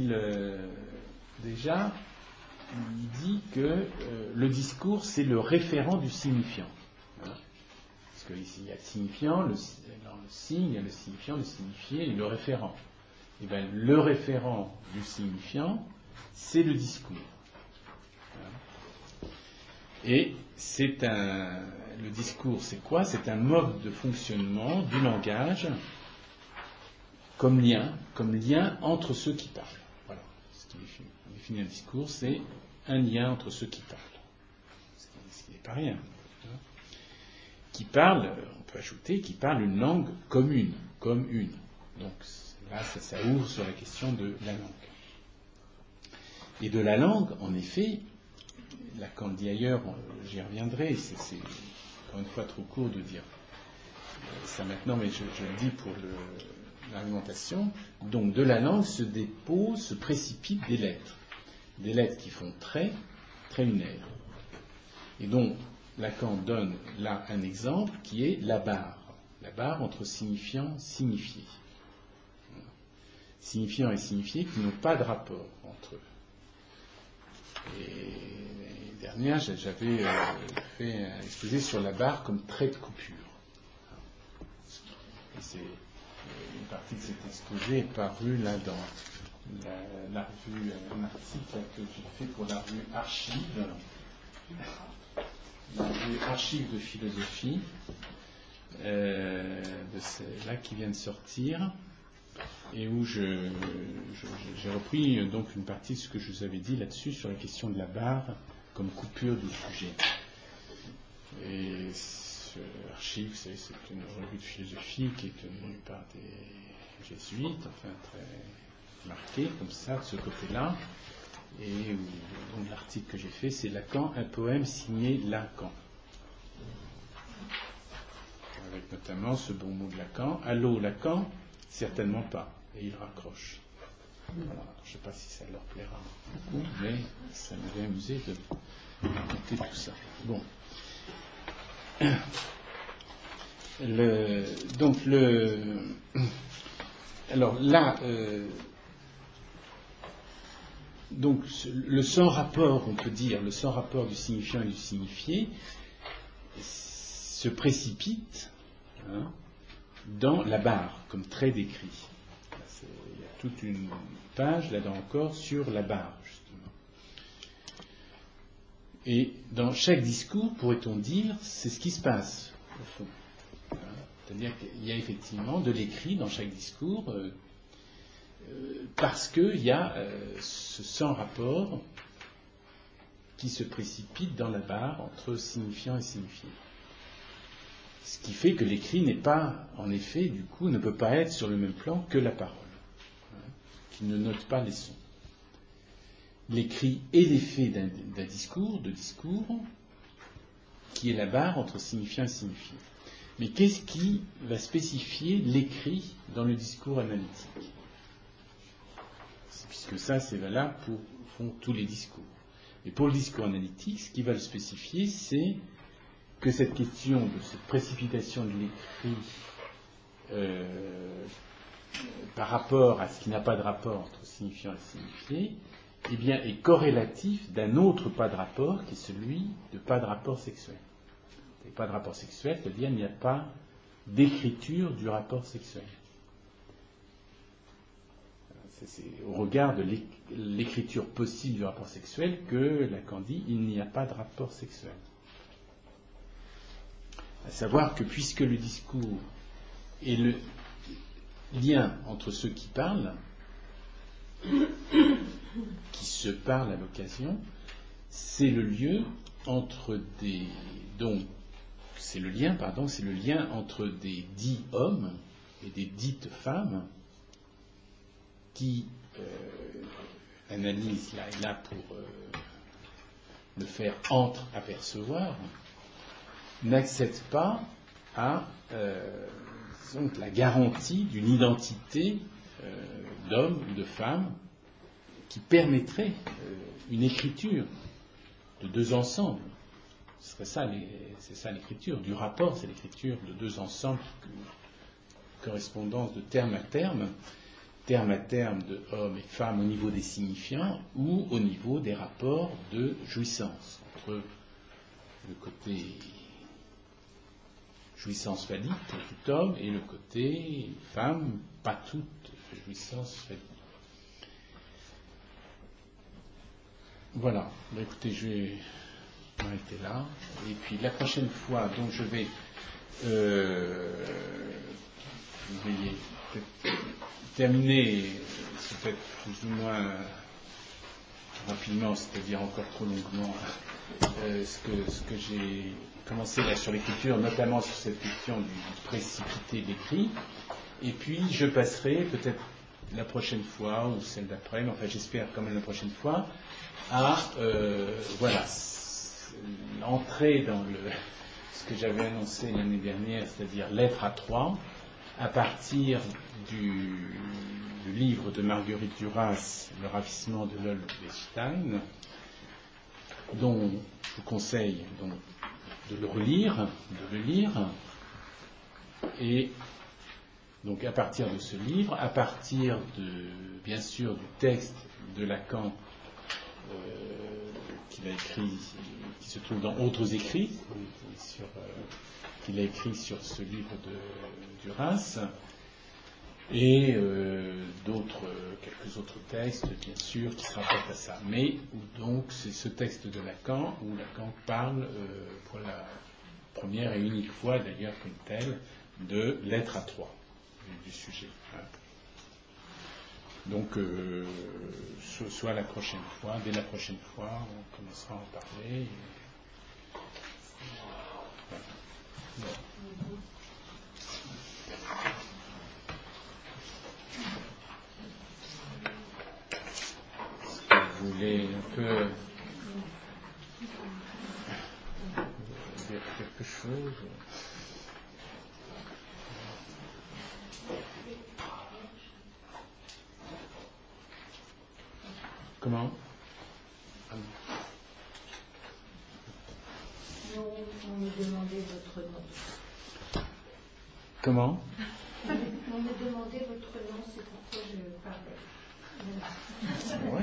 déjà, il dit que le discours, c'est le référent du signifiant. Hein. Parce qu'ici, il y a le signifiant, dans le signe, il y a le signifiant, le signifié et le référent. Et bien, le référent du signifiant, c'est le discours. Hein. Et le discours, c'est quoi? C'est un mode de fonctionnement du langage comme lien entre ceux qui parlent. Voilà. Ce qui définit un discours, c'est un lien entre ceux qui parlent. Ce qui n'est pas rien. Hein. Qui parle, on peut ajouter, qui parle une langue commune, comme une. Donc là, ça ouvre sur la question de la langue. Et de la langue, en effet, Lacan dit ailleurs, j'y reviendrai, c'est encore une fois trop court de dire ça maintenant, mais je le dis pour l'argumentation. Donc de la langue se précipitent des lettres qui font trait unaire. Et donc Lacan donne là un exemple qui est la barre entre signifiant et signifié. Signifiant et signifié qui n'ont pas de rapport entre eux. Et l'année dernière, j'avais fait un exposé sur la barre comme trait de coupure. Et c'est une partie de cet exposé est parue là dans la revue, un article que j'ai fait pour la revue Archives de philosophie, là qui vient de sortir, et où j'ai repris donc une partie de ce que je vous avais dit là-dessus sur la question de la barre comme coupure du sujet. Et Archives, vous savez, c'est une revue de philosophie qui est tenue par des jésuites, enfin très marquée comme ça de ce côté-là. Et donc l'article que j'ai fait, c'est Lacan, un poème signé Lacan, avec notamment ce bon mot de Lacan: allô Lacan, certainement pas. Et il raccroche. Voilà. Je ne sais pas si ça leur plaira beaucoup, mais ça m'avait amusé de écouter tout ça. Bon. Alors là, donc le sans-rapport, on peut dire, le sans-rapport du signifiant et du signifié se précipite dans la barre, comme trait d'écrit. Il y a toute une page, là-dedans encore, sur la barre, justement. Et dans chaque discours, pourrait-on dire, c'est ce qui se passe, au fond. C'est-à-dire qu'il y a effectivement de l'écrit dans chaque discours, parce qu'il y a ce sans-rapport qui se précipite dans la barre entre signifiant et signifié. Ce qui fait que l'écrit n'est pas, en effet, du coup, ne peut pas être sur le même plan que la parole, qui ne note pas les sons. L'écrit est l'effet d'un discours, qui est la barre entre signifiant et signifié. Mais qu'est-ce qui va spécifier l'écrit dans le discours analytique ? Puisque ça, c'est valable pour, au fond, tous les discours. Et pour le discours analytique, ce qui va le spécifier, c'est que cette question de cette précipitation de l'écrit par rapport à ce qui n'a pas de rapport entre signifiant et signifié, eh bien, est corrélatif d'un autre pas de rapport, qui est celui de pas de rapport sexuel. Et pas de rapport sexuel, c'est-à-dire il n'y a pas d'écriture du rapport sexuel. C'est au regard de l'écriture possible du rapport sexuel que Lacan dit il n'y a pas de rapport sexuel. À savoir que puisque le discours est le lien entre ceux qui parlent, qui se parlent à l'occasion, c'est le lieu entre c'est le lien entre des dits hommes et des dites femmes qui analysent là et là pour le faire entre-apercevoir, n'accèdent pas à la garantie d'une identité d'homme ou de femme qui permettrait une écriture de deux ensembles. C'est ça l'écriture. Du rapport, c'est l'écriture de deux ensembles, correspondance de terme à terme de hommes et femmes au niveau des signifiants ou au niveau des rapports de jouissance, entre le côté jouissance phallique pour tout homme et le côté femme, pas toute jouissance phallique. Voilà, écoutez, je vais m'arrêter là, et puis la prochaine fois, donc je vais terminer, peut-être plus ou moins rapidement, c'est-à-dire encore trop longuement, ce que j'ai commencé là sur l'écriture, notamment sur cette question du précipité d'écrit, et puis je passerai peut-être la prochaine fois, ou celle d'après, mais enfin j'espère quand même la prochaine fois, à entrer dans ce que j'avais annoncé l'année dernière, c'est-à-dire Lettres à trois, à partir du livre de Marguerite Duras, Le ravissement de Lolbestein, dont je vous conseille donc de le lire, et donc à partir de ce livre, à partir bien sûr du texte de Lacan qu'il a écrit, qui se trouve dans Autres écrits, qu'il a écrit sur ce livre de Duras, et quelques autres textes, bien sûr, qui se rapportent à ça. Mais où donc c'est ce texte de Lacan, où Lacan parle pour la première et unique fois, d'ailleurs comme tel, de Lettres à trois, du sujet. Donc, soit la prochaine fois, dès la prochaine fois, on commencera à en parler. Voilà. Vous voulez un peu dire quelque chose? Comment? Non, on me demandait votre nom. Comment? On me demandait votre nom, c'est pourquoi je parlais. Oui.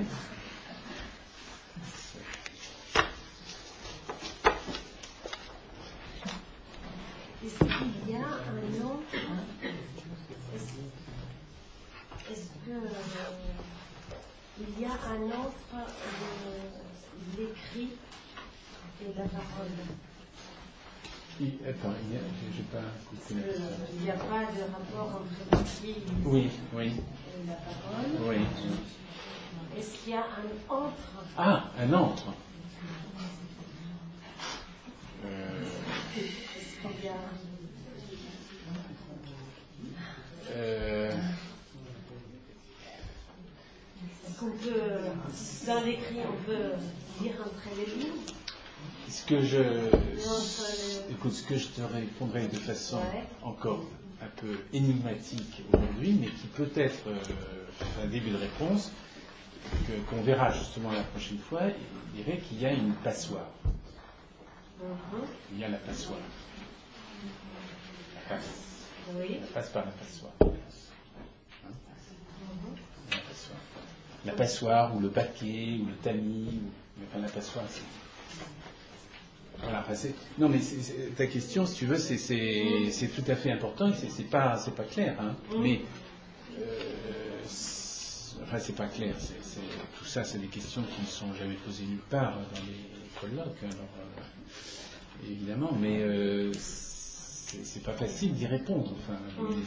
Est-ce qu'il y a un nom? Est-ce que il y a un entre l'écrit et la parole? Attends, j'ai pas écouté la question. Il n'y a pas de rapport entre l'écrit Oui. et la parole. Oui. Est-ce qu'il y a un entre? Ah, un entre. Est-ce qu'il y a... Est-ce qu'on peut, dans l'écrit, on peut lire entre les lignes? Écoute, ce que je te répondrai de façon encore un peu énigmatique aujourd'hui, mais qui peut être un début de réponse, qu'on verra justement la prochaine fois, il dirait qu'il y a une passoire. Il y a la passoire. La passe par la passoire. La passoire, ou le baquet, ou le tamis, enfin la passoire, c'est... Voilà, enfin non, mais ta question, si tu veux, c'est tout à fait important, et c'est pas clair, hein, mais enfin c'est pas clair, tout ça, c'est des questions qui ne sont jamais posées nulle part dans les colloques, alors, évidemment, mais c'est pas facile d'y répondre, enfin,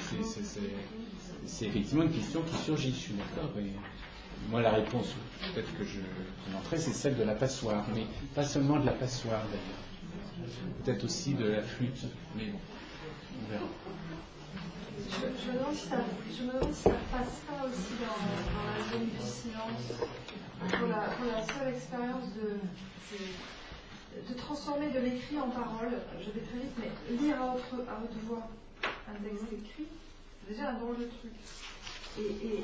c'est effectivement une question qui surgit, je suis d'accord, et moi la réponse, peut-être que je montrerai, c'est celle de la passoire, mais pas seulement de la passoire d'ailleurs, peut-être aussi de la flûte, mais bon, on verra. Je me demande si ça passe pas aussi dans la zone du silence, pour la seule expérience de transformer de l'écrit en parole. Je vais très vite, mais lire à haute voix un texte écrit, c'est déjà un drôle de truc. Et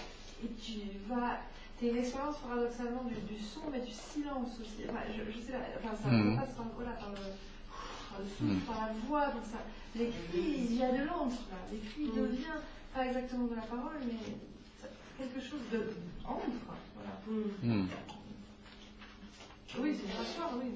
t'as une expérience paradoxalement du son, mais du silence aussi. Enfin, je sais pas, ça passe par le souffle, par la voix, donc ça. L'écrit, il y a de l'encre là. L'écrit devient pas exactement de la parole, mais quelque chose de encre. Voilà. Oui, c'est une passoire, oui.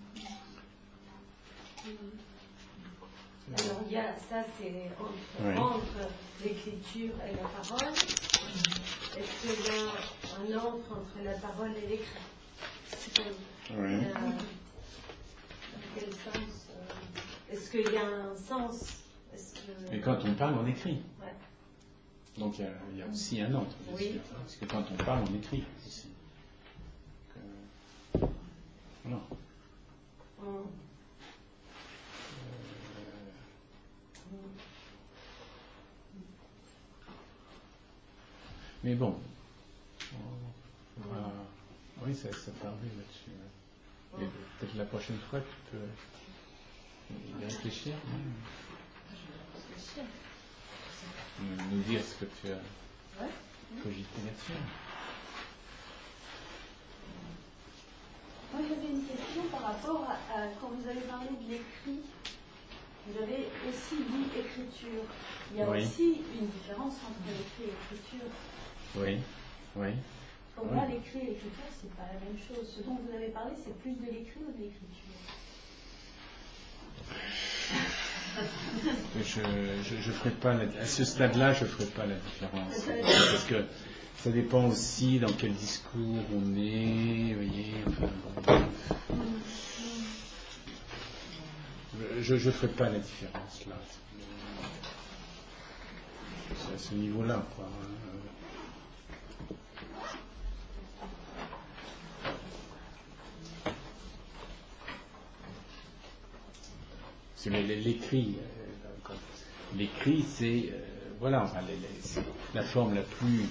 Alors il y a ça, c'est entre l'écriture et la parole. Est-ce qu'il y a un entre la parole et l'écrit? Oui. Dans quel sens? Est-ce qu'il y a un sens? Et quand on parle, on écrit. Ouais. Donc il y a aussi un entre, bien sûr. Parce que quand on parle, on écrit aussi. Voilà. Mais bon, oui, ça parlait là-dessus. Et peut-être la prochaine fois, tu peux y réfléchir. Nous dire ce que tu as cogité là-dessus. Moi, j'avais une question par rapport à quand vous avez parlé de l'écrit. Vous avez aussi dit écriture. Il y a aussi une différence entre l'écrit et l'écriture. Oui. Pour moi, l'écrit et l'écriture, c'est pas la même chose. Ce dont vous avez parlé, c'est plus de l'écrit ou de l'écriture? Je ferai pas à ce stade-là, je ferai pas la différence, parce que ça dépend aussi dans quel discours on est, vous voyez. Enfin, je ferai pas la différence là. C'est à ce niveau-là, quoi. L'écrit, c'est c'est la forme la plus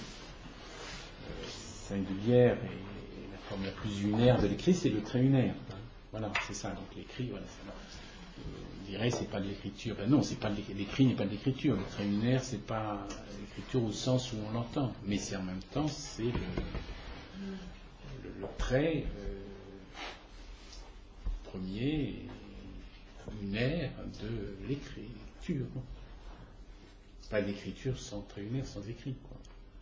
singulière et la forme la plus unaire de l'écrit, c'est le trait unaire. Voilà, c'est ça. Donc l'écrit, on dirait c'est pas de l'écriture. Ben non, c'est pas l'écrit n'est pas de l'écriture. Le trait unaire, c'est pas l'écriture au sens où on l'entend, mais c'est en même temps le trait premier lunaire de l'écriture. Pas d'écriture sans trait lunaire, sans écrit, quoi.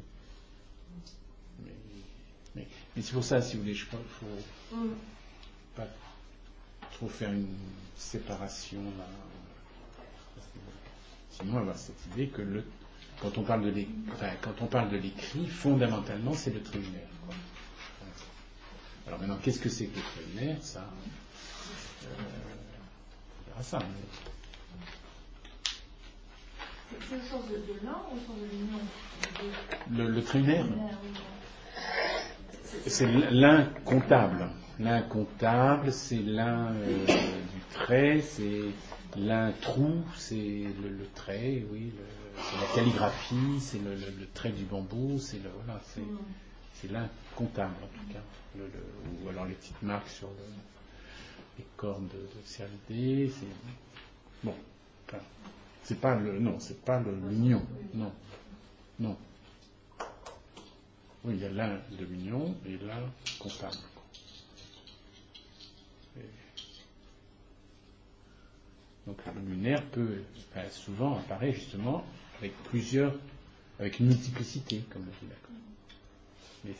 Mais c'est pour ça, si vous voulez, je crois qu'il faut pas trop faire une séparation là. Sinon, on va avoir cette idée que quand on parle de l'écrit, fondamentalement, c'est le trait lunaire, quoi. Alors maintenant, qu'est-ce que c'est que le trait lunaire? Ça, on verra ça. C'est une sorte de l'un ou une sorte de l'union? Le trait lunaire, c'est l'incontable. L'incontable, c'est l'un du trait, c'est l'un trou, c'est le trait, oui, c'est la calligraphie, c'est le trait du bambou, c'est l'incontable en tout cas. Ou alors les petites marques sur les cordes de CLD, c'est bon. Enfin, c'est pas l'union, non. Oui, il y a l'un de l'union et l'un comptable. Donc le lunaire souvent apparaît justement avec une multiplicité, comme le dit Lacan. Mais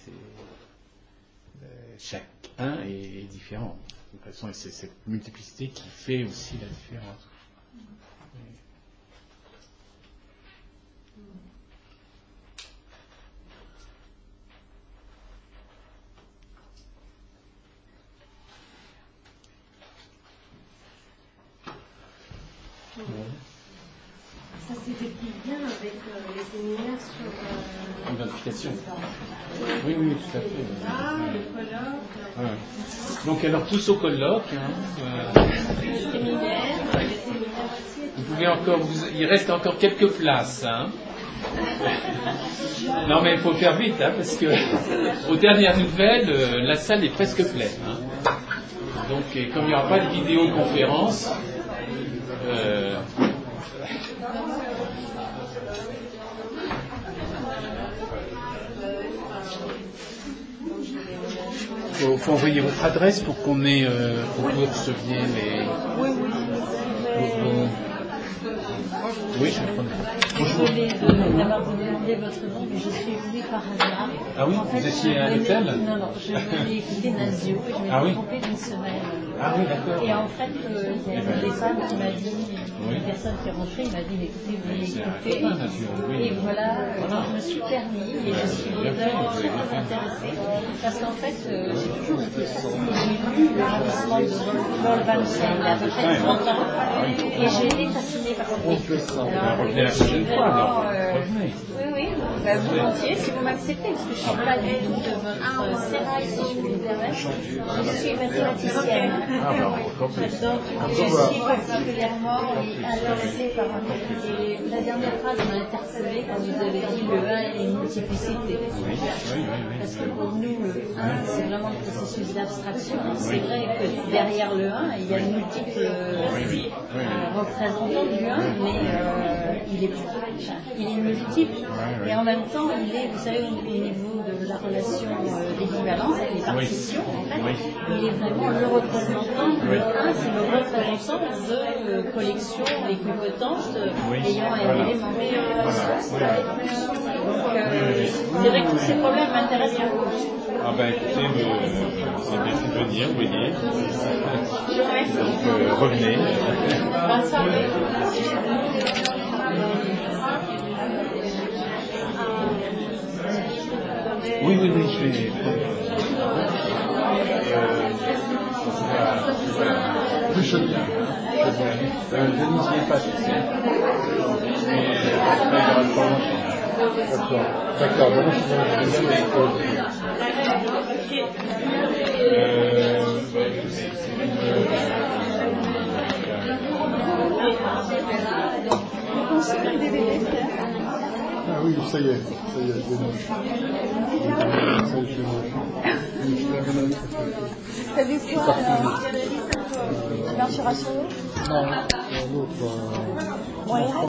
chacun est différent. De toute façon, c'est cette multiplicité qui fait aussi la différence. Ça se décline bien avec les séminaires sur l'identification. Oui, tout à fait. Le colloque. Donc alors tous au colloque. Les séminaires aussi. Vous pouvez encore, il reste encore quelques places. Non mais il faut faire vite, parce que aux dernières nouvelles, la salle est presque pleine. Donc comme il n'y aura pas de vidéoconférence, faut envoyer votre adresse pour qu'on ait, pour que vous receviez les. Oui, je vais prendre. Bonjour. Désolée d'avoir demandé votre nom, mais je suis venue par hasard. Ah oui, vous étiez à l'hôtel? Non, je venais écouter Nazio et je m'étais trompée d'une semaine. Ah oui, d'accord. Et en fait, il y a une des femmes qui m'a dit, une personne qui est rentrée, il m'a dit, écoutez, vous écoutez. Et voilà, donc je me suis permis et je suis vraiment très intéressée. Parce qu'en fait, j'ai toujours été fascinée. J'ai lu le ravissement de Paul Van Steen il y a à peu près 30 ans. Et j'ai été fascinée par cette lecture. Revenez la prochaine fois, alors. Revenez. Oui, volontiers, si vous m'acceptez, parce que je ne suis pas du tout de votre sérail, si je puis me permettre. Je suis mathématicienne. Donc, je suis particulièrement intéressée par la dernière phrase m'a interpellée quand vous avez dit le 1 et une multiplicité. Parce que pour nous, le 1, c'est vraiment le processus d'abstraction. C'est vrai que derrière le 1, il y a de multiples représentants du 1, mais il est multiple. Et en même temps, il est, vous savez, au niveau de la relation d'équivalence, avec les partitions, en fait, il est vraiment le représentant. Le 1, c'est le représentant de collections équipotences ayant un élément. Donc, c'est vrai que tous ces problèmes m'intéressent beaucoup. Ah ben écoutez, c'est bien de venir, vous voyez. Je vous remercie. Donc revenez. Bonne soirée. Oui, je vais. Plus chaud bien. Je n'y viens pas, tu sais. Mais après, il y aura le temps. D'accord. Maintenant, je Ah oui, ça y est. T'as vu quoi alors? L'inspiration? Non, l'autre.